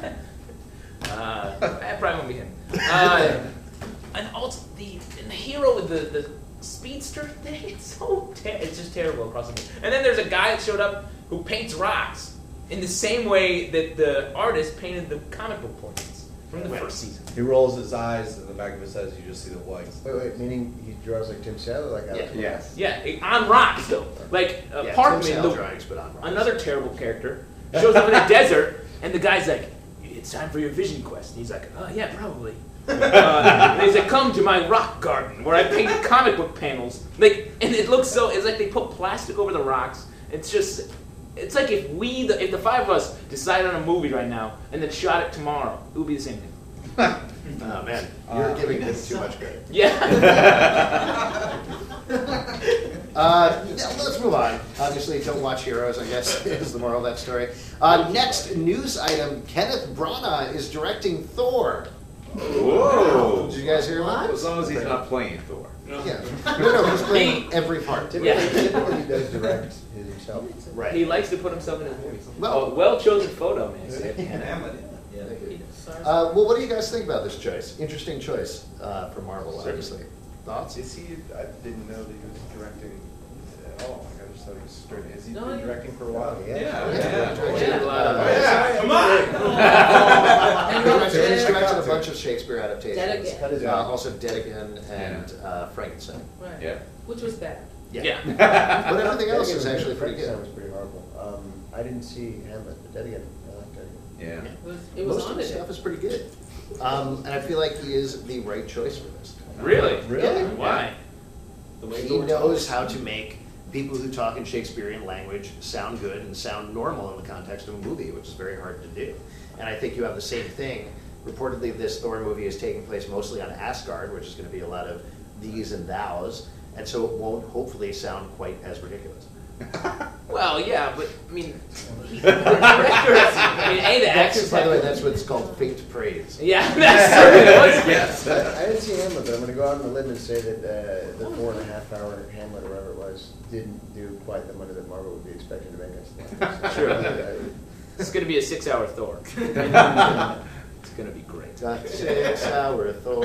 That probably won't be him. And also the Hero with the speedster thing. It's it's just terrible across the board. And then there's a guy that showed up who paints rocks in the same way that the artist painted the comic book portraits from the first season. He rolls his eyes, and the back of his head, you just see the whites. Wait, meaning he draws like Tim Sale, like Alex Ross? Yes. Yeah, on rocks though. Like Yeah, Parkman, Tim Sale the- drawings, but on rocks. another terrible character, shows up in the desert, and the guy's like, "It's time for your vision quest." And he's like, "Oh yeah, probably." And he's like, "Come to my rock garden where I paint comic book panels." Like, and it looks so. It's like they put plastic over the rocks. It's just. It's like if if the five of us decided on a movie right now and then shot it tomorrow, it would be the same thing. Oh, man. You're giving him too much credit. Yeah. Let's move on. Obviously, don't watch Heroes, I guess, is the moral of that story. Next news item, Kenneth Branagh is directing Thor. Whoa! Did you guys hear about As this? long as he's not playing Thor. Yeah. No, he's playing every part. Typically he does direct himself. Right. He likes to put himself in his movies. Well- Well chosen photo, man. Well, what do you guys think about this choice? Interesting choice for Marvel, obviously. Thoughts? Is he? I didn't know that he was directing at all. Like, I just thought he was straight. Has he No, been he- directing for a while? He's directed a bunch of Shakespeare adaptations. Dead Again. Cut his eye. Also Dead Again and Frankenstein. Right. Yeah. Which was bad. Yeah. But everything else is actually pretty Frankenstein good. was pretty horrible. I didn't see Hamlet, but Dead Again, I like Dead Again. Yeah. It was Most of on the today. stuff is pretty good. And I feel like he is the right choice for this. Really? Really? Why? He knows how to make people who talk in Shakespearean language sound good and sound normal in the context of a movie, which is very hard to do. And I think you have the same thing. Reportedly, this Thor movie is taking place mostly on Asgard, which is going to be a lot of these and thous, and so it won't hopefully sound quite as ridiculous. Well, yeah, but I mean, the director. I mean, the actors. By the way, that's what's called faint praise. Yeah, that's true. Yes. I didn't see Hamlet, but I'm going to go out on a limb and say that the 4.5 hour Hamlet, or whatever it was, didn't do quite the money that Marvel would be expecting to make us. True. It's going to be a 6-hour Thor. It's going to be great. 6-hour Thor.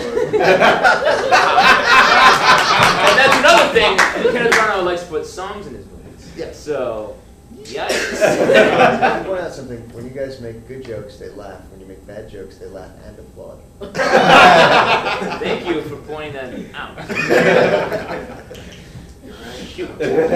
And that's another thing. Kenneth Branagh likes to put songs in his movies. Yes. So, yikes. I point out something. When you guys make good jokes, they laugh. When you make bad jokes, they laugh and applaud. Thank you for pointing that out. Shoot.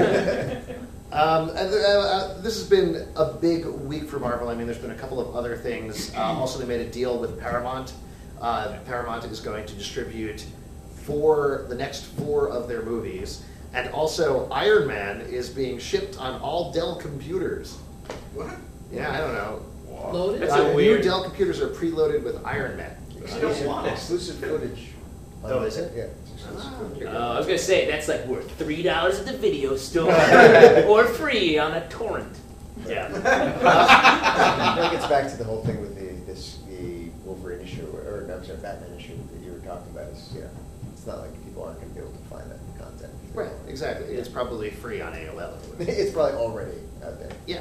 This has been a big week for Marvel. I mean, there's been a couple of other things. Also, they made a deal with Paramount. Paramount is going to distribute the next 4 of their movies. And also, Iron Man is being shipped on all Dell computers. What? Yeah, I don't know. Loaded? That's a New weird- Dell computers are preloaded with Iron Man. Exclusive footage. Oh, is it? Yeah. it's exclusive footage. I was going to say, that's like worth $3 at the video store or free on a torrent. Yeah. That gets back to the whole thing with the Wolverine issue, or no, I'm sorry, Batman issue that you were talking about. It's not like people aren't going to be able to find that content. Right, exactly. It's probably free on AOL. It's probably already out there. Yeah.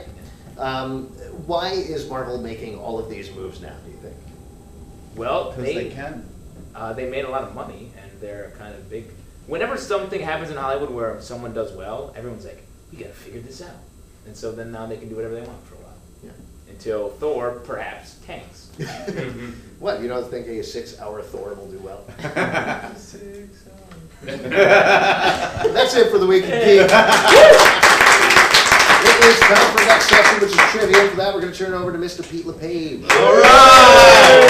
Why is Marvel making all of these moves now, do you think? Well, Because they can. They made a lot of money, and they're kind of big. Whenever something happens in Hollywood where someone does well, everyone's like, we gotta figure this out. And so then now they can do whatever they want for a while. Yeah. Until Thor, perhaps, tanks. What, you don't think a 6-hour Thor will do well? 6 hours. That's it for the Week in Geek. It is time for the next session, which is trivia. For that, we're going to turn it over to Mr. Pete LePage. All right.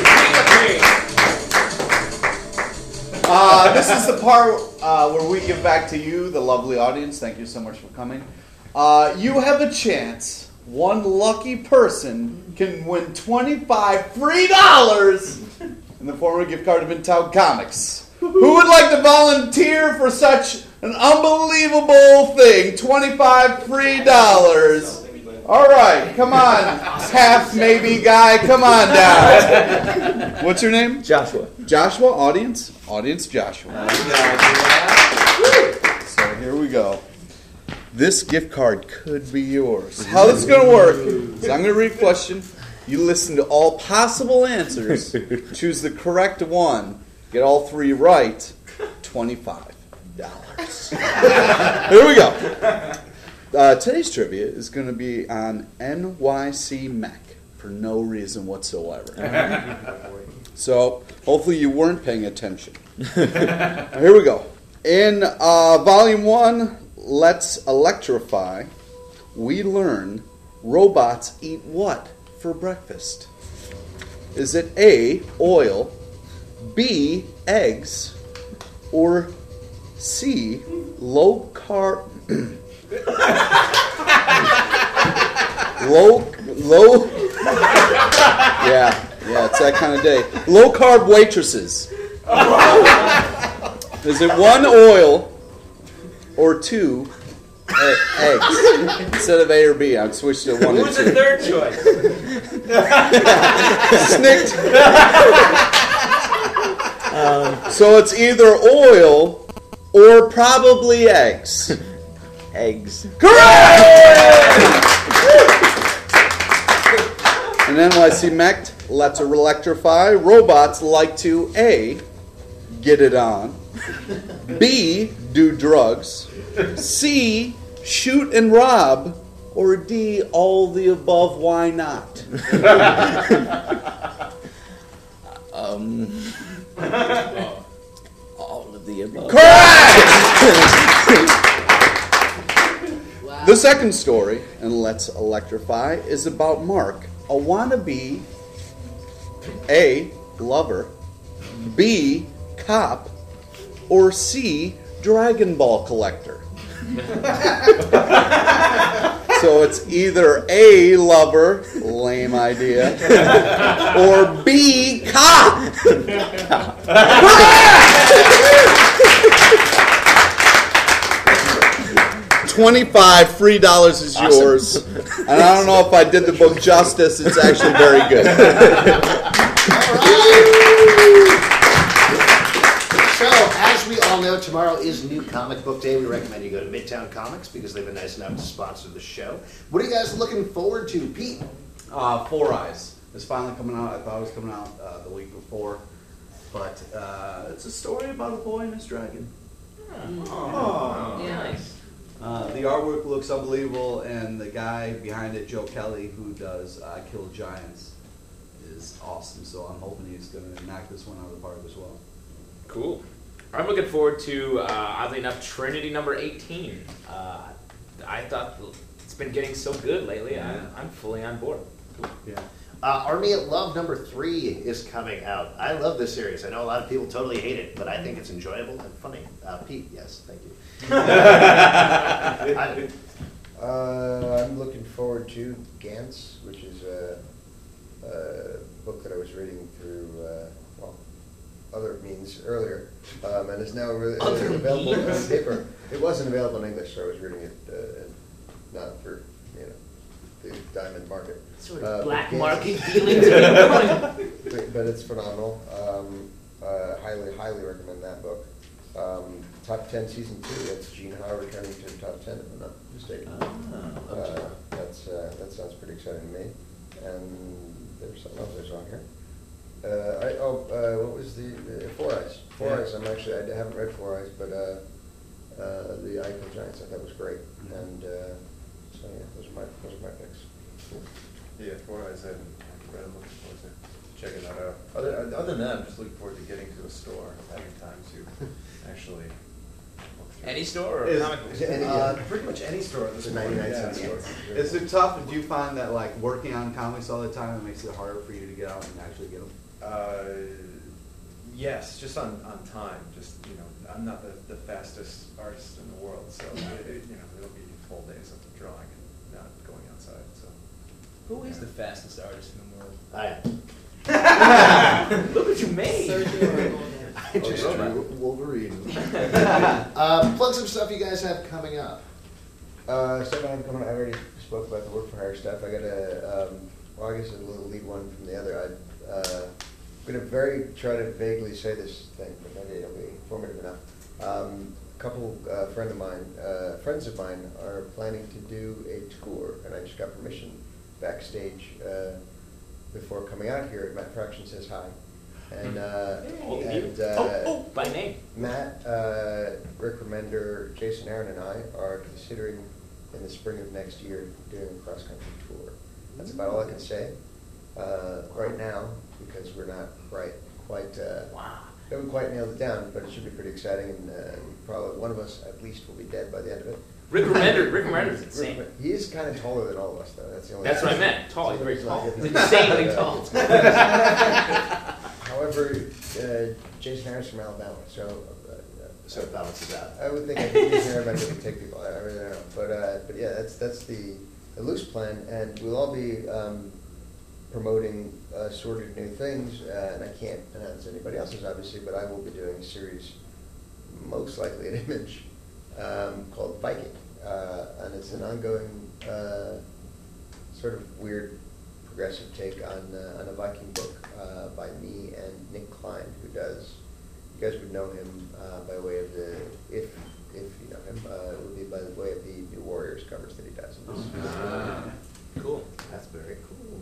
This is the part where we give back to you, the lovely audience. Thank you so much for coming. You have a chance. One lucky person can win $25 free in the form of a gift card to Midtown Comics. Who would like to volunteer for such an unbelievable thing? $25 free. All right, come on, half maybe guy, come on down. What's your name? Joshua. Joshua, audience Joshua. So here we go. This gift card could be yours. How this is going to work is I'm going to read a question. You listen to all possible answers. Choose the correct one. Get all 3 right. $25. Here we go. Today's trivia is going to be on NYC Mech for no reason whatsoever. So hopefully you weren't paying attention. Here we go. In Volume 1, Let's Electrify, we learn robots eat what for breakfast? Is it A, oil, B, eggs, or C, low carb... low... Yeah, it's that kind of day. Low carb waitresses. Is it 1, oil, or 2, eggs? Instead of A or B, I'd switch to 1 and 2. Who's the third choice? Snicked. So it's either oil or probably eggs. Eggs. Correct! And NYC Mech, let's electrify. Robots like to A, get it on, B, do drugs, C, shoot and rob, or D, all the above, why not? All of the above. Correct! The second story, and let's electrify, is about Mark, a wannabe A, lover, B, cop, or C, Dragon Ball collector. So it's either A, lover, lame idea, or B, cop. $25 free is yours. And I don't know if I did the book justice. It's actually very good. So, as we all know, tomorrow is New Comic Book Day. We recommend you go to Midtown Comics because they've been nice enough to sponsor the show. What are you guys looking forward to, Pete? Four Eyes is finally coming out. I thought it was coming out the week before. But it's a story about a boy and his dragon. Oh, yeah, nice. The artwork looks unbelievable, and the guy behind it, Joe Kelly, who does Kill Giants, is awesome. So I'm hoping he's going to knock this one out of the park as well. Cool. I'm looking forward to, oddly enough, Trinity number 18. I thought it's been getting so good lately. Yeah. I'm fully on board. Cool. Yeah. Army at Love number 3 is coming out. I love this series. I know a lot of people totally hate it, but I think it's enjoyable and funny. Pete, yes, thank you. I'm looking forward to Gantz, which is a book that I was reading through, other means earlier, and is now available on paper. It wasn't available in English, so I was reading it not for the diamond market. Sort of black but market dealings are going. but it's phenomenal. Highly recommend that book. Top 10 season 2. That's Gene Howard returning to the top 10, if I'm not mistaken. That sounds pretty exciting to me. And there's something else I saw here. What was the Four Eyes? Four Eyes. I haven't read Four Eyes, but the Icon Giants I thought was great, and so yeah, those are my picks. Cool. Yeah, Four Eyes. I haven't read. I'm looking forward to checking that out. Other than that, I'm just looking forward to getting to a store, having time to actually. Any store or comic book? Pretty much any store. It's a 99-cent store. Is it tough? Do you find that like working on comics all the time, it makes it harder for you to get out and actually get them? Yes, just on time. Just I'm not the fastest artist in the world, so it'll be full days of drawing and not going outside. So Who is the fastest artist in the world? I Look what you made. I just drew Wolverine. Plug some stuff you guys have coming up. Stuff I have coming. I already spoke about the work for hire stuff. I got I guess a little lead one from the other. I'm going to try to vaguely say this thing, but maybe it'll be informative enough. A couple friends of mine are planning to do a tour, and I just got permission backstage before coming out here. Matt Fraction says hi. And By name. Matt, Rick Remender, Jason Aaron, and I are considering in the spring of next year doing a cross-country tour. That's about all I can say right now, because we're not haven't quite nailed it down, but it should be pretty exciting, and probably one of us at least will be dead by the end of it. Rick Remender's insane. He is kind of taller than all of us, though. That's the only. That's what I meant. Tall. He's very tall. He's insanely tall. However, Jason Aaron's from Alabama, so it balances out. I would think I could use everybody to take people. I really don't know, but yeah, that's the loose plan, and we'll all be promoting assorted new things, and I can't announce anybody else's obviously, but I will be doing a series, most likely at Image, called Viking, and it's an ongoing sort of weird progressive take on a Viking book by me and Nick Klein, who does. You guys would know him by way of if you know him, it would be by the way of the New Warriors covers that he does. Cool. That's very cool.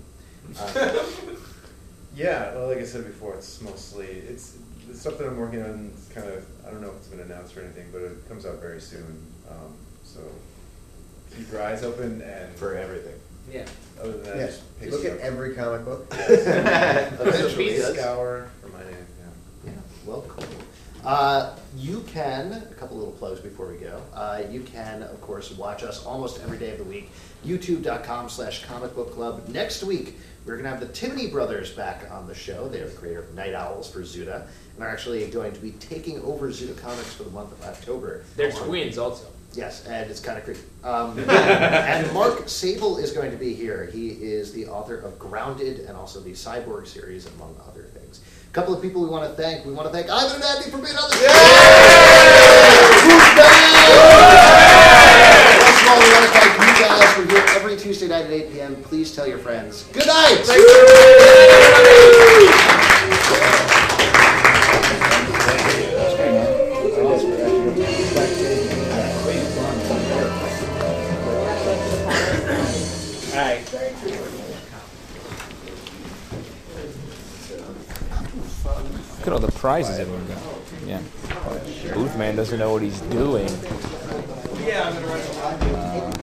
Yeah, well, like I said before, it's something I'm working on. It's kind of, I don't know if it's been announced or anything, but it comes out very soon. So keep your eyes open and For everything. Yeah. other than that, Yes, just pay look at stuff. every comic book. Eventually does. Scour for my name. Yeah, well, cool. You can, a couple little plugs before we go. You can, of course, watch us almost every day of the week. YouTube.com/Comic Book Club. Next week, we're going to have the Timoney brothers back on the show. They are the creator of Night Owls for Zuda, and are actually going to be taking over Zuda Comics for the month of October. They're twins also. Yes, and it's kind of creepy. And Mark Sable is going to be here. He is the author of Grounded and also the Cyborg series, among other things. A couple of people we want to thank. We want to thank Ivan and Andy for being on the show. Who's back? First of all, we want to thank you guys. We're here every Tuesday night at 8 p.m. Please tell your friends. Good night. Look at all the prizes everyone got. Yeah. Boothman doesn't know what he's doing. Yeah, I'm gonna run.